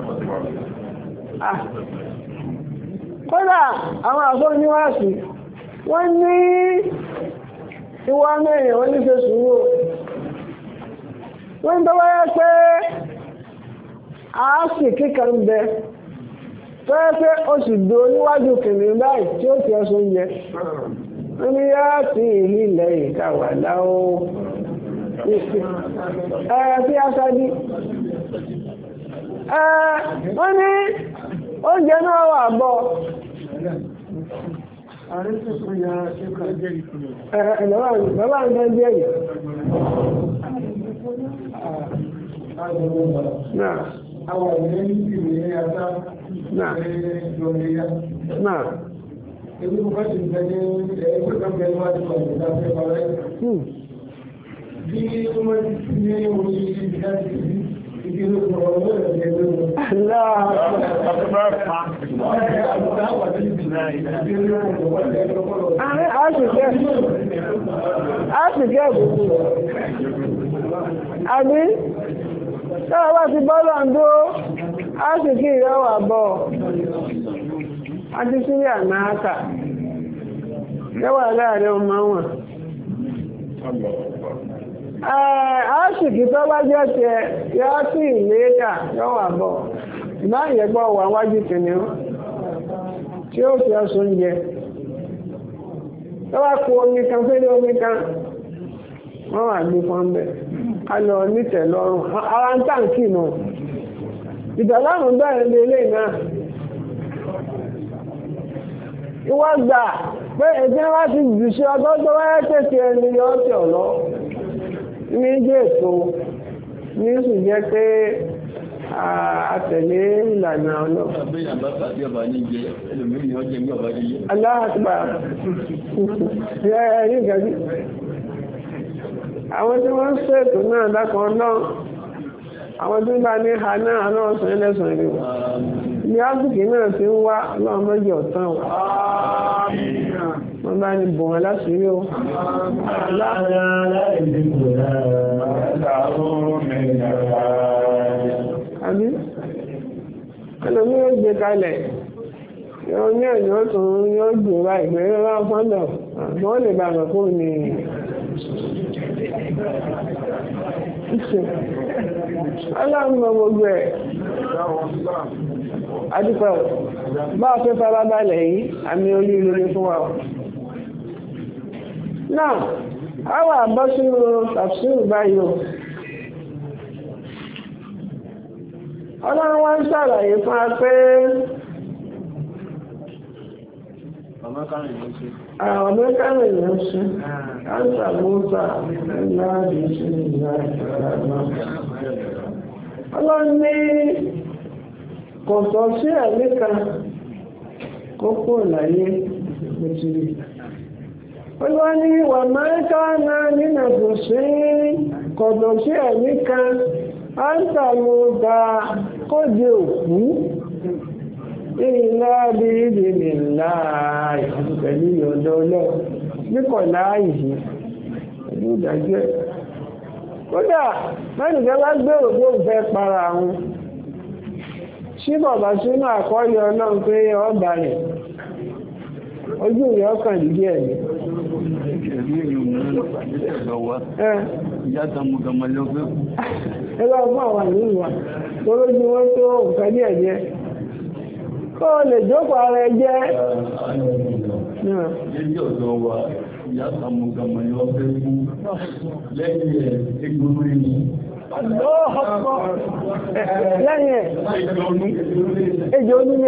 kódà àwọn àfọ́ níwáàsì wọ́n ní ìwà mẹ́rin wọ́n ní ṣe sùúrù wọ́n tó wáyé pé àásì kíkà ń bẹ tó yẹ pé ó sì dò níwájú kìnnìún báyìí tí ó ti ọsọ oúnjẹ wọ́n ní yá sí ìlú ilẹ̀ ìkàwà láó ẹ̀ẹ́ tí a sáájú wọ́n ní oúnjẹ náà wà bọ́ bàbá ń bẹ́ jẹ́ yìí náà àwọn ìwé ní ìwé yàtá náà náà ebi kò bá ti bẹ ní ẹgbẹ́ kan bẹ níwájú ọ̀dọ̀ ìdáfẹ́ parẹ́ bí wọ́n ti ní orí ìdájí ìdílé ọ̀rọ̀ lọ́rẹ̀ ẹgbẹ́ wọn. Àṣìkẹ́ ìgbòkú. Àbí, táwọn bá ti bọ́ lọ́ndó, àṣìkí ìrẹ́wà bọ̀. A ti sírí àmáàkà. Yẹ́wà láàrin ọmọ wọn. Àṣìkí tó bá jẹ́ tẹ yọ́ sí ìléka yọ́wà bọ̀. Ìbáyẹ̀gbọ́ wà wájú kìnnìún tí ó fi ọsọ oúnjẹ. Tó bá kú omi kan fẹ́lẹ́ omi kan, wọ́n wà gbé fún bẹ̀. A lọ nítẹ̀ lọ́rùn. Ara ń tàǹkì náà. Ìdàlárùn bẹ̀rẹ̀ lé ilé náà. Ìwọ́n gbà pé ẹgbẹ́ wá ti jù sí ọgọ́ tó wáyé tẹ̀sí ẹni yọ́ sí ọ̀lọ́. Ní jẹ́ ètò ní sì jẹ́ pé àtẹ̀lé ìlànà ọ̀nà. Aláàtìbà ẹ̀rí ìgbàjú. Àwọn tí wọ́n ń ṣètò náà dákan náà, àwọn tí bá ní ha náà náà sọ ẹlẹ́sàn rí wọn. Ní áfíkì náà ti ń wá ọlọ́run méjì ọ̀tán wọn. Wọ́n bá ní bùn wọn láti rí o. àbí ẹlòmí ó gbé kalẹ̀ yóò ní ẹ̀yọ́ tó yóò gbé wá ìgbéró wá fọ́ndọ̀ wọ́n lè bá àmọ́ fún mi aláàmọ́ gbogbo ẹ̀ adúpẹ́ bá a fẹ́ fara balẹ̀ yìí àmì orí ilé fún wa náà a wà bọ́ sínú tafsir báyìí o ọlọ́run wá ń ṣàlàyé fún wa pé ọmọ kárìn ló ṣe áńsà mọ́sà láàrín ṣe ìlà ìfẹ́lẹ́gbọ́n ọlọ́run ní kò tọ́ sí ẹ̀mí kan kókó láyé ìpòtìrì olúwa ní wà mẹ́ta náà nínú kò sí kò tọ́ sí ẹ̀mí kan áńsà mọ́sà kóde òkú ìlà bí ìdìní láàáì pẹ̀lú ìyọ̀dọ̀ ọlọ́ níkọ̀ láàáì yìí pẹ̀lú ìdájọ́ ẹ̀ kódà mẹ́rìnjẹ́ bá gbèrò tó fẹ́ para àwọn sí bàbá sínú àkọọ́lẹ̀ ọlọ́run pé ọba rẹ̀ ojú ìyá ọkàn dídí ẹ̀ ní ẹgbẹ́ fún àwọn ìlú wa tó lójú wọn tó nǹkan ní ẹ̀jẹ̀ kó lè jókòó ara ẹ jẹ́ lẹ́yìn ọ̀dọ́ wa ìyá sàmùgàmà yọ fẹ́ fún lẹ́yìn ẹ̀ egbòrò ẹni lẹ́yìn ẹ̀ ejò onílé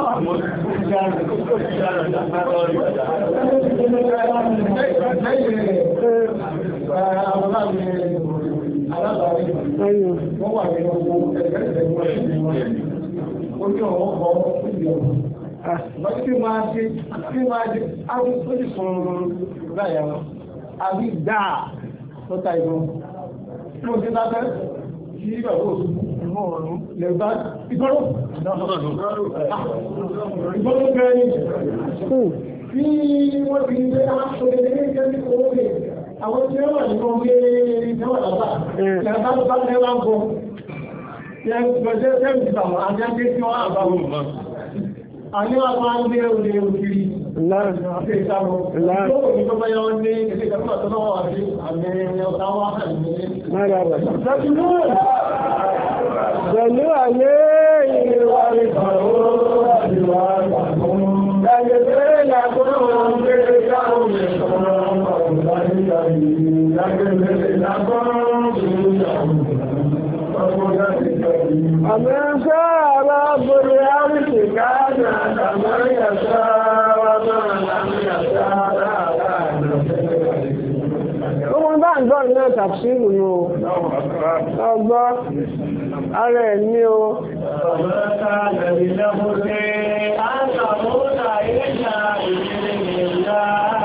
wọ́n wà ní ọgbọ̀n ẹgbẹ̀rẹ̀ ojú ọwọ́ kọ́ ìdí ọ̀rọ̀. Wọ́n tí máa dé, tí máa dé, a ń tó lè sọ̀rọ̀ láyà wọn. Àbí dáa tó ta ìbọn. Mo ti dábẹ́ kí ìgbàgbọ́ òṣùgbù lè bá ìgbọ́rọ̀. Ìgbọ́rọ̀ bẹ́ẹ̀ ni. Bí wọ́n ti ń gbé aṣọ ilé ẹgbẹ́ ní owó rẹ̀, àwọn tí wọ́n wà ní wọ́n gbé ìjọba lábá. Ìjọba bá lẹ́wà ń bọ̀. Àní wà máa ń gbé orí òkiri láàrín àti ìtàwọn ìlú tó bá yọ ní ilé ìjọba tó náà wà sí àmì ọ̀tá wà ní pẹ̀lú àlẹ́ ìwà ìpàwó àdìwà àgbàkún ẹgbẹ̀rẹ̀ ìlàkúrò wọn gbé káwọn ìṣọ́rọ̀ ọ̀pọ̀lọpọ̀ ìlàgbẹ̀rẹ̀ ìlàkúrò ومن شاء رب العرش كان كمن يشاء ومن لم يشاء لا Wọ́n bá ń gbọ́ ní tàbísírù ní o, ọgbọ́, ara ẹ̀ ní o. Ọ̀pọ̀lọpọ̀ lẹ́bí lẹ́bù ní àtàmúta ìrìnà ìrìnà ìrìnà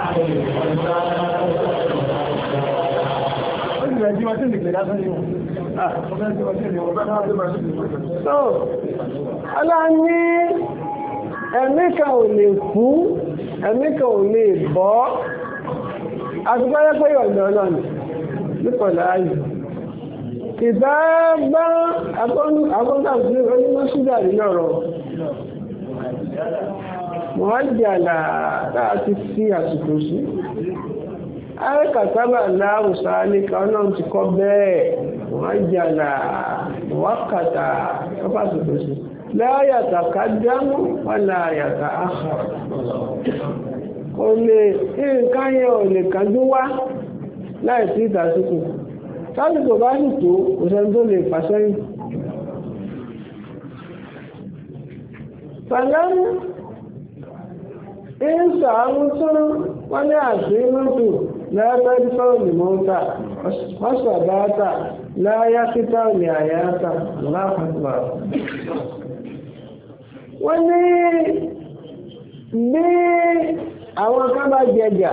So, ọlá ní ẹ̀mí kan ò lè kú, ẹ̀mí kan ò lè bọ́, àtúgbọ́yẹ́ pé ọ̀dọ̀ ọlọ́nà nípọ̀lá ayé. Ìbá bá akọ́ntàkùn onímọ̀ ṣúgbà nínú ọ̀rọ̀. Wọ́n jẹ́ àlà táà ti fi àsìkò sí. Ààrẹ́kàtàbà láàrùsá ní kanáà ti kọ́ bẹ́ẹ̀ wọ́n jàlá wákàtà ọpásìkò sí láyàtà kájámù wọ́n láyàtà áhà o lè nǹkan yẹn ò lè kájú wá láì sí ìtàsíkò sásìkò bá sì tó òṣèlú tó lè pàṣẹ́yìn pẹ̀lẹ́mú ìsàánú tún wọ́n ní àṣírí لا تدفع لموتى وصبات لا يقطع لآيات الله أكبر wọ́n ní bí àwọn kan bá jẹjà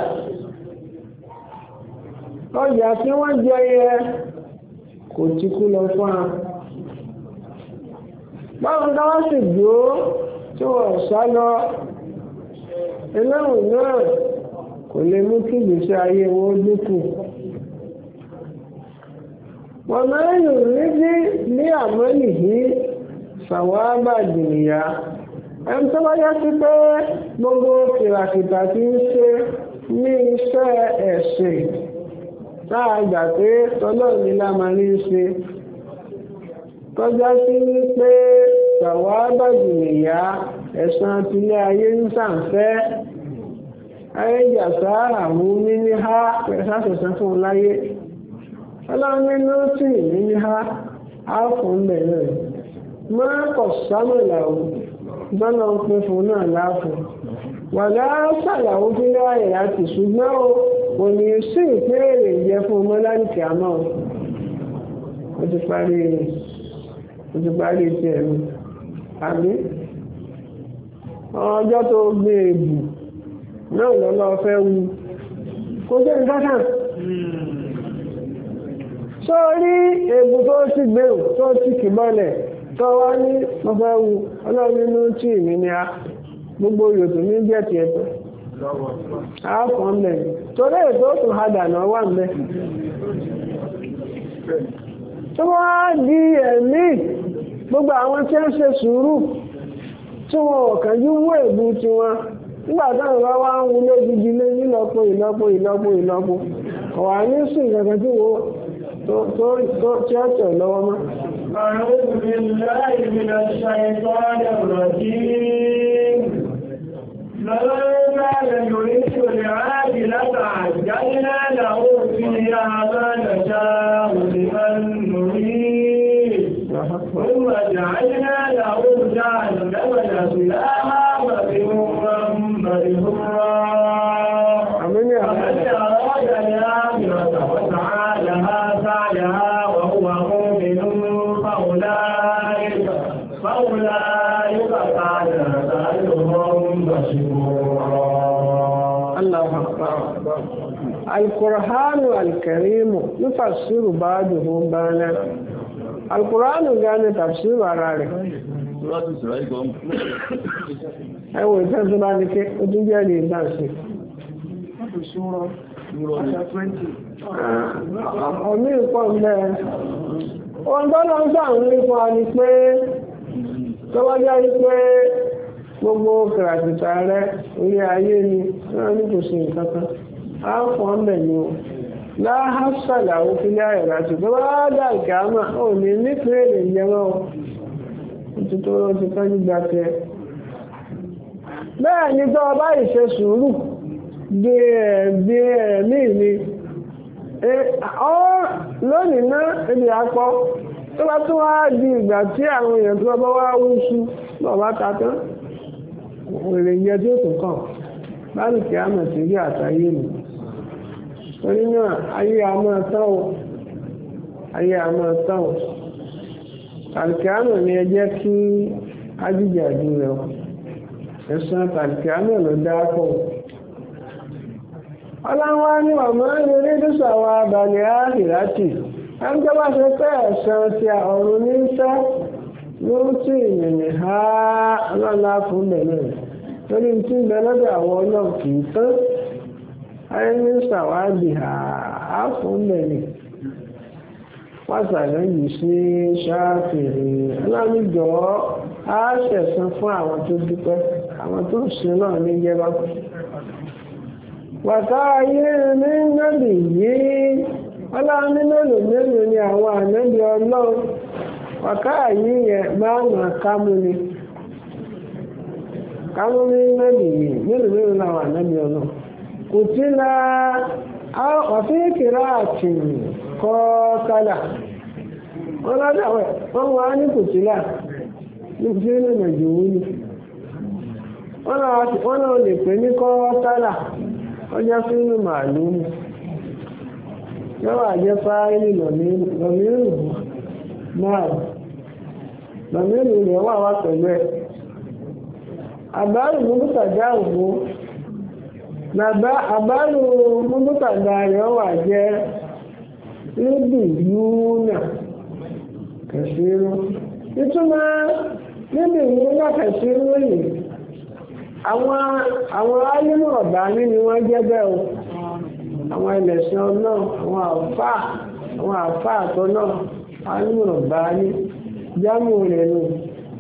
ọjà tí wọ́n jẹ yẹ kò tí kú lọ fún wa báwọn kan wá sì dúró tí wọ́n sá lọ ẹlẹ́wọ̀n náà kò lè mú kí ìgbésí ayé wọn dínkù. Wọ́n máa ń lò níbi ní àmọ́lì yìí sàwábà dùnìyà ẹni tó bá yá sí pé gbogbo kìràkìtà tí ń ṣe ní iṣẹ́ ẹ̀sìn láà gbà pé tọ́lọ́run ní lámarí ṣe tọ́já sí wípé sàwábà dùnìyà ẹ̀san tilé ayé ń sàǹfẹ́ ayéjà sáà mú ní ní ha pẹ̀sàṣẹ̀sẹ̀ fún láyé ọlọ́run nínú tí ní ní ha á fún bẹ̀rẹ̀ máa kọ̀ sámọ̀láwò bọ́nà ń pín fún náà láàfún wà láásàlàwò tí láàyè láti ṣùgbọ́n ò ní sí ìpínlẹ̀ jẹ́ fún ọmọ láìkì àmọ́ ó ti parí ó ti parí ti ẹ̀rù àbí ọjọ́ tó gbé èbù náà lọ́lọ́ fẹ́ wu kó jẹ́ ìdákan sórí èbù tó ti gbèrò tó ti kìbọ́lẹ̀ tó wá ní mọ́fẹ́ wu ọlọ́run nínú tí ìní ni a gbogbo yòtò ní jẹ́ ti ẹ̀tọ́ àáfọ̀n mẹ́ torí ètò tó hadà náà wà mẹ́ tó wá di ẹ̀mí gbogbo àwọn tí ń ṣe sùúrù tí wọn ò kánjú wú èbù tiwọn nígbà táwọn bá wá ń wulé gidi lé nílọ́po ìlọ́po ìlọ́po ìlọ́po ọ̀wà ní sùn ìkẹ̀kẹ́ tí wọ́n tó tí ó tẹ̀ lọ́wọ́ mọ́. أعوذ بالله من الشيطان الرجيم من كان يريد العاجلة عجلنا له فيها ما نشاء لمن نريد ثم جعلنا له جهنم يصلاها مذموما مدحورا ومن أراد الآخرة وسعى لها سعيها وهو مؤمن فأولئك فأولئك كان سعيهم مشكورا. الله أكبر. القرآن الكريم يفسر بعضه بعضا. القرآن كان تفسير على ẹwọ ìfẹ́ tó bá ní pé ó tún jẹ́ lè dá sí ọmọ ìpọ̀ mẹ́ ohun tó lọ ń sáàrùn nípa ni pé tó wá jẹ́ wípé gbogbo kìràkìtà rẹ orí ayé ni wọ́n ní kò sí nǹkan kan á fọ́ mẹ́ ni o láhásàlà òfin àìrà tí tó bá dà ìkàmà ò ní nípìnlẹ̀ lè jẹmọ́ òtítọ́ ló ti tọ́jú gba tẹ bẹ́ẹ̀ ni tó bá ìṣe sùúrù bí ẹ̀mí mi lónìí náà ebi apọ́ tó bá tún wá di ìgbà tí àwọn èèyàn tó bá wá wúṣú lọ́ọ̀ bá ta tán èrè jẹ tí ó tún kàn báyìí kí á mọ̀ sí rí àtàyè mi torí náà ayé a máa tán o ayé a máa tán o tàlìkìánù ni ẹ jẹ́ kí ajíjàdú rẹ̀ o ẹ̀sán tàlìkìánù ló dáàpọ̀ ọláwá ní ọmọ eré dúsàwà abalẹ̀ àhìrátì ẹgbẹ́ bá ṣe pẹ́ ẹ̀sán ti ọ̀run ní sẹ́ ló tí ìrìnlẹ̀ ha ọlọ́lá fún bẹ̀rẹ̀ torí tí ń bẹ lọ́dọ̀ àwọn ọlọ́run kì í tán ayé ní sàwádìí ha fún bẹ̀rẹ̀ pàtàkì yìí sí ṣáàfìrí alámìjọ́ á ṣẹ̀san fún àwọn tó dúpẹ́ àwọn tó sin náà ní jẹba wàtá ayé ní nẹ́bì yìí ọlọ́run mélòó mélòó ni àwọn ànábì ọlọ́run wàká yìí yẹn máa mà kámú ni kámú ní nẹ́bì yìí mélòó mélòó ni àwọn ànábì ọlọ́run kò tí la ọ̀fíìkìrá àti kọ́ kálà wọ́n lọ́dọ̀ wọ́n wá ní kùtìlá ní kùtìlá nàìjíríà ní wọ́n náà lè pè ní kọ́ kálà ọjọ́ sínú màálùú yọ́wà jẹ́ fáìlì lọ́mírù náà lọ́mírù rẹ̀ wà wá pẹ̀lú ẹ̀ àbárù múlùtàdá ògbó àbárù múlùtàdá rẹ̀ wà jẹ́ níbi yúúnà kẹsìrú ìtumọ̀ níbi yúúnà kẹsìrú yìí àwọn alímọ̀ọ̀bá nínú wọ́n jẹ́ bẹ́ẹ̀ o àwọn ẹlẹ́sìn ọlọ́run àwọn àfáà àwọn àfáà àtọ́lọ́ alímọ̀ọ̀bá ní jámù rẹ̀ nù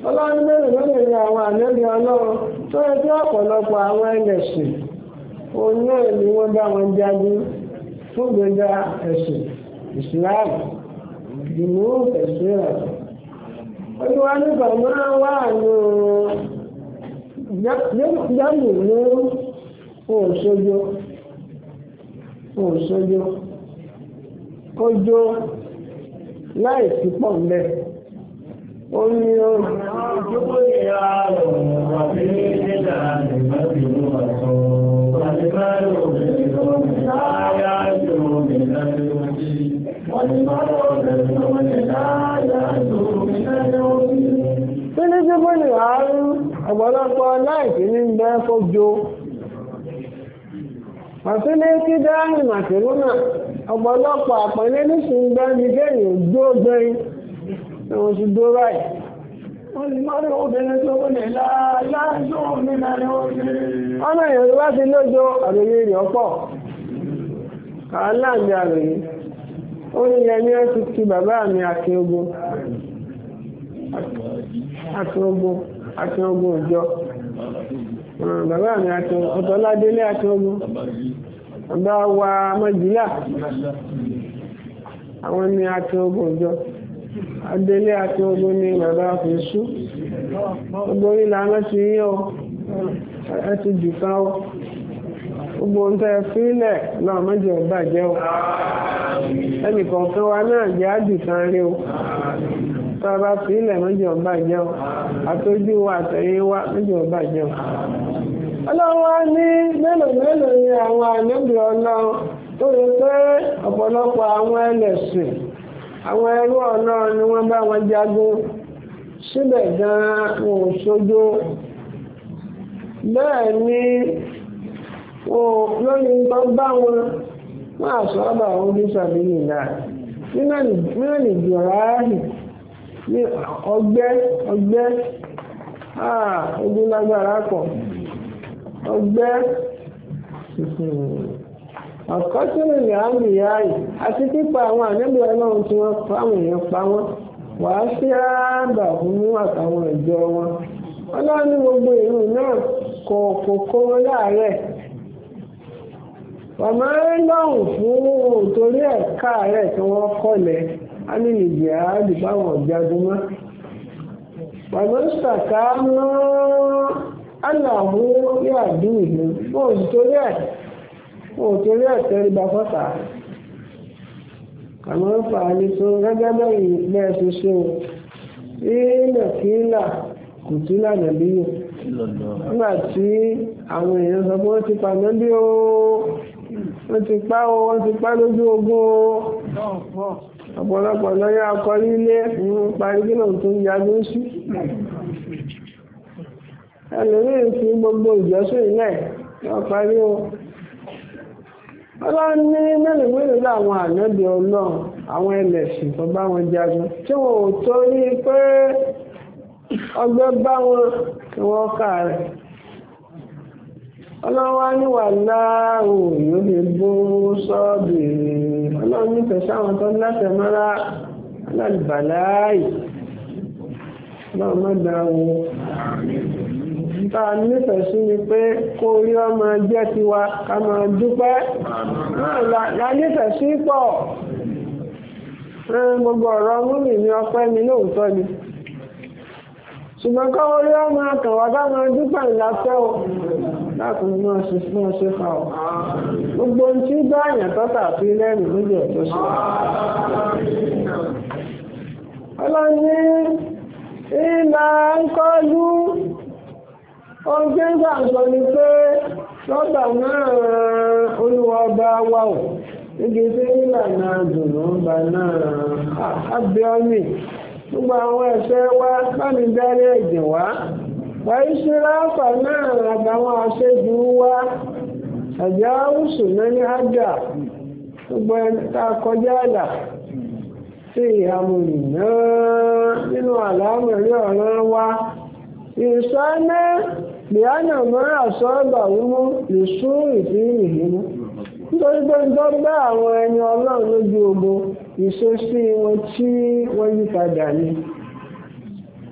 ọlọ́run mẹ́rin mẹ́rin ni àwọn ànábì ọlọ́run tó yẹ kí ọ̀pọ̀lọpọ̀ àwọn ẹlẹ́sìn òun náà ni wọ́n bá wọn jagun fún gbẹ̀ngà ẹ̀sìn ìsìláàmù ìdùnnú ẹ̀sìn rẹ̀. olúwa nípa máa wà nù jámù ní òṣojo òṣojo ojo láì sí pọ̀ mbẹ́. ó ní ó Ojúbọ ìyá rẹ̀ wà ní nígbà nígbà tí ó wà sọ. Wàlé máa lò ní ìlú láyá jù mí láti ojú. Wàlé máa lò ní ìlú láyá jù mí láti ojú. Tí ní jí bóyí àárún ọ̀pọ̀lọpọ̀ láìsí ní bẹ́ fójó. Àtílé kí dáhìn màtìrúnà ọ̀pọ̀lọpọ̀ àpẹẹlẹ́ ní ṣe ń gbẹ́ ní gẹ́yìn òjò gbẹ́yìn tí wọ́n ti dó ráì. Wọ́n lè máa lò obìnrin tó wọ́n lè láyá jù mí láti ojú. Ọmọ èèyàn tó bá ti lójó àròyé rẹ̀ ọ̀pọ̀. Àláàmì àròyé. Ó ní ẹni ẹ́ ti ti bàbá mi àti ogun. Àti ogun, àti ogun òjò. Bàbá mi àti ọ̀tọ́ládélé àti ogun. Bàbá wa mọ́jìlá. Àwọn ni àti ogun òjò. Adélé àti ogun ni bàbá fèsú. Gbogbo ìlànà ti yí ọ. Ẹ ti jù kan ọ. Gbogbo ń tẹ́ fílẹ̀ náà mọ́jì ọba jẹ́ ọ. Ẹnìkọ̀ọ̀kan wa náà jẹ́ àjù kan rí o. Tọ́ba fi ilẹ̀ méjì ọba jẹ́ o, àtójú wa àtẹ̀yìn wa méjì ọba jẹ́ o. Ọlọ́run wá ní mélòó mélòó ni àwọn ànábì Ọlọ́run tó yẹ pé ọ̀pọ̀lọpọ̀ àwọn ẹlẹ́sìn, àwọn ẹrú Ọlọ́run ni wọ́n bá wọn jagun, síbẹ̀ gan-an wọn ò ṣojo. Bẹ́ẹ̀ ni lórí nǹkan bá wọn, wọ́n àṣọ́bà wọn bí sàbílì náà. Nínú ìjọra áàrì ní ọgbẹ́ ọgbẹ́ àà ogun lágbára pọ̀ ọgbẹ́ ọ̀kọ́sílẹ̀ ìyáàmì yáàyì àti pípa àwọn ànábì Ọlọ́run tí wọ́n fáwọn èèyàn pa wọ́n wàá sí ààbà fún àtàwọn ìjọ wọn. Ọlọ́run ní gbogbo ìlú náà kò kò kó wọn láàárẹ̀ wàmọ́ lọ́hùn fún òtórí ẹ̀ka rẹ̀ tí wọ́n kọ́lẹ̀ á ní ìjì àádì báwọn ọ̀jágun mọ́. Wàmọ́ sàkà mọ́ aláàmú yóò dín ìlú wọn ò torí ẹ̀ wọn ò torí ẹ̀ tẹ́ríba fọ́tà. Àmọ́ ń fa àlè tó gẹ́gẹ́ bẹ́yìn bẹ́ẹ̀ ṣe ṣe o. Ìlẹ̀ kílà kò tí lànà bí yò. Nígbà tí àwọn èèyàn sọ pé wọ́n ti pàmò bí o. Wọ́n ti pa o, wọ́n ti pa lójú ogun o. Ọ̀pọ̀lọpọ̀ lọ́yà akọrí ilé ń parí kí lóun tó ń jagun sí. Ẹlòmíì fi gbogbo ìjọsìn ilẹ̀ yọ parí o. Ọlọ́run ní mélòó mélòó láwọn ànábì Ọlọ́run àwọn ẹlẹ́sìn tó bá wọn jagun tí wọn ò torí pé ọgbẹ́ bá wọn kí wọ́n kà rẹ̀. Ọlọ́run wá ní wà láàrù yóò lè bó sọ́ọ̀bì Ọlọ́run nífẹ̀ẹ́ sáwọn tó láti mọ́ra aláìbàláì náà mọ́dá wo. Nípa nífẹ̀ẹ́ sí ni pé kó orí ọmọ jẹ́ tiwa ká máa dúpẹ́ náà la nífẹ̀ẹ́ sí pọ̀. Gbogbo ọ̀rọ̀ múmi ní ọpẹ́ mi lóòótọ́ ni. Ṣùgbọ́n kọ́ orí ọmọ àkànwà bá máa dúpẹ́ ìlàfẹ́ o. Láti mọ́ ṣe fún ọṣẹ́ fa ọ̀. Gbogbo ohun tí bá àyàn tọ́ta fi lẹ́rìn lójú ẹ̀ tó ṣe. Ọlọ́ni ìlà ń kọjú ohun tí ń sàǹsọ ni pé lọ́gbà náà Olúwa ọba wà ò. Igi tí nílànà dùnú ọba náà ábíọ́mì. Gbogbo àwọn ẹ̀ṣẹ̀ wa báni dárí ẹ̀jẹ̀ wá. Wàí ṣíráfà náà àtàwọn aṣẹ́jú wá àjá òṣù náà ní ájà gbogbo ẹ̀ta kọjá àlà sí ìhàmùrì náà nínú àlámọ̀rí ọ̀ràn wa. Ìṣáná lìánà mọ́ra sọ́ọ̀bà wúmú lè sún ìfín ìhìmú. Nítorí pé ń tọ́ bá àwọn ẹni Ọlọ́run lójú ogun ìṣesí wọn tí wọ́n yí padà ní.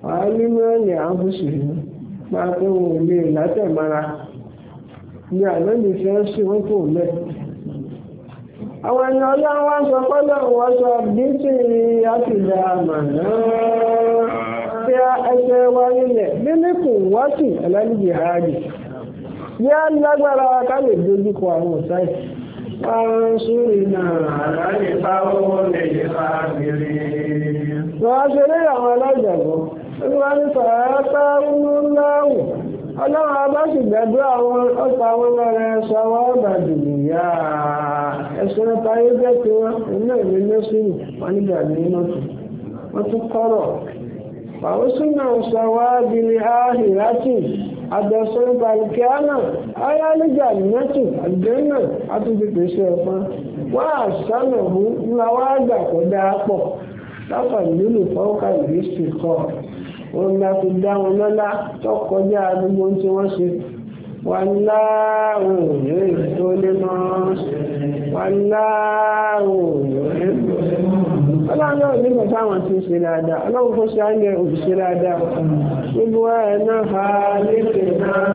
wàá ní mẹ́rin àbùsù máa pé wọn ò lè látẹ̀mára ní àlọ́lì fẹ́ sí wọn kò mẹ́. àwọn ẹni ọlọ́run wá sọ pọ́lọ́ wọ́n sọ bí tí àtìlẹ̀ àmà náà tí ẹsẹ̀ wá nílẹ̀ bí ní kò wá sí ẹlẹ́nìjì ààrẹ bí a lágbára ká lè dojúkọ àwọn ọ̀sáì. wọ́n sórí náà àlàyé báwo lè fa gbèrè. wọ́n ṣe lé àwọn alájàgbọ́ wọ́n ní fàáfà ń láwù ọlọ́run abá sì gbàdúrà àwọn ọ̀pọ̀ àwọn ọmọrẹ̀ ṣọwọ́ ọ̀bàdìyà ẹ̀sùn táyé jẹ́ tí wọ́n iná ìlú lọ́sùnù wọ́n nígbà ní mọ́tò wọ́n tún kọ́rọ̀ pàwọ́ sínú ṣọwọ́ abìlì áhìrátì àbẹ̀sùn pàlìkíánà ayálíjà nẹ́tù àgbẹ̀nà àtúntì pèsè ẹ̀fọn wọ́n àṣánà mú ńlá wá gbà kọ́ dáa pọ̀ lápá ìlú fọ́ọ̀kà ìlú sì kọ́ wọn bá fi dá wọn lọ́lá tó kọjá gbogbo tí wọ́n ṣe wà láàrùn òyìnbó tó lé mọ́ wà láàrùn òyìnbó ọlọ́run náà nígbà táwọn ti ṣe dáadáa ọlọ́run kó ṣe á ní òṣìṣẹ́ dáadáa gbogbo ẹ̀ náà ha lékè náà.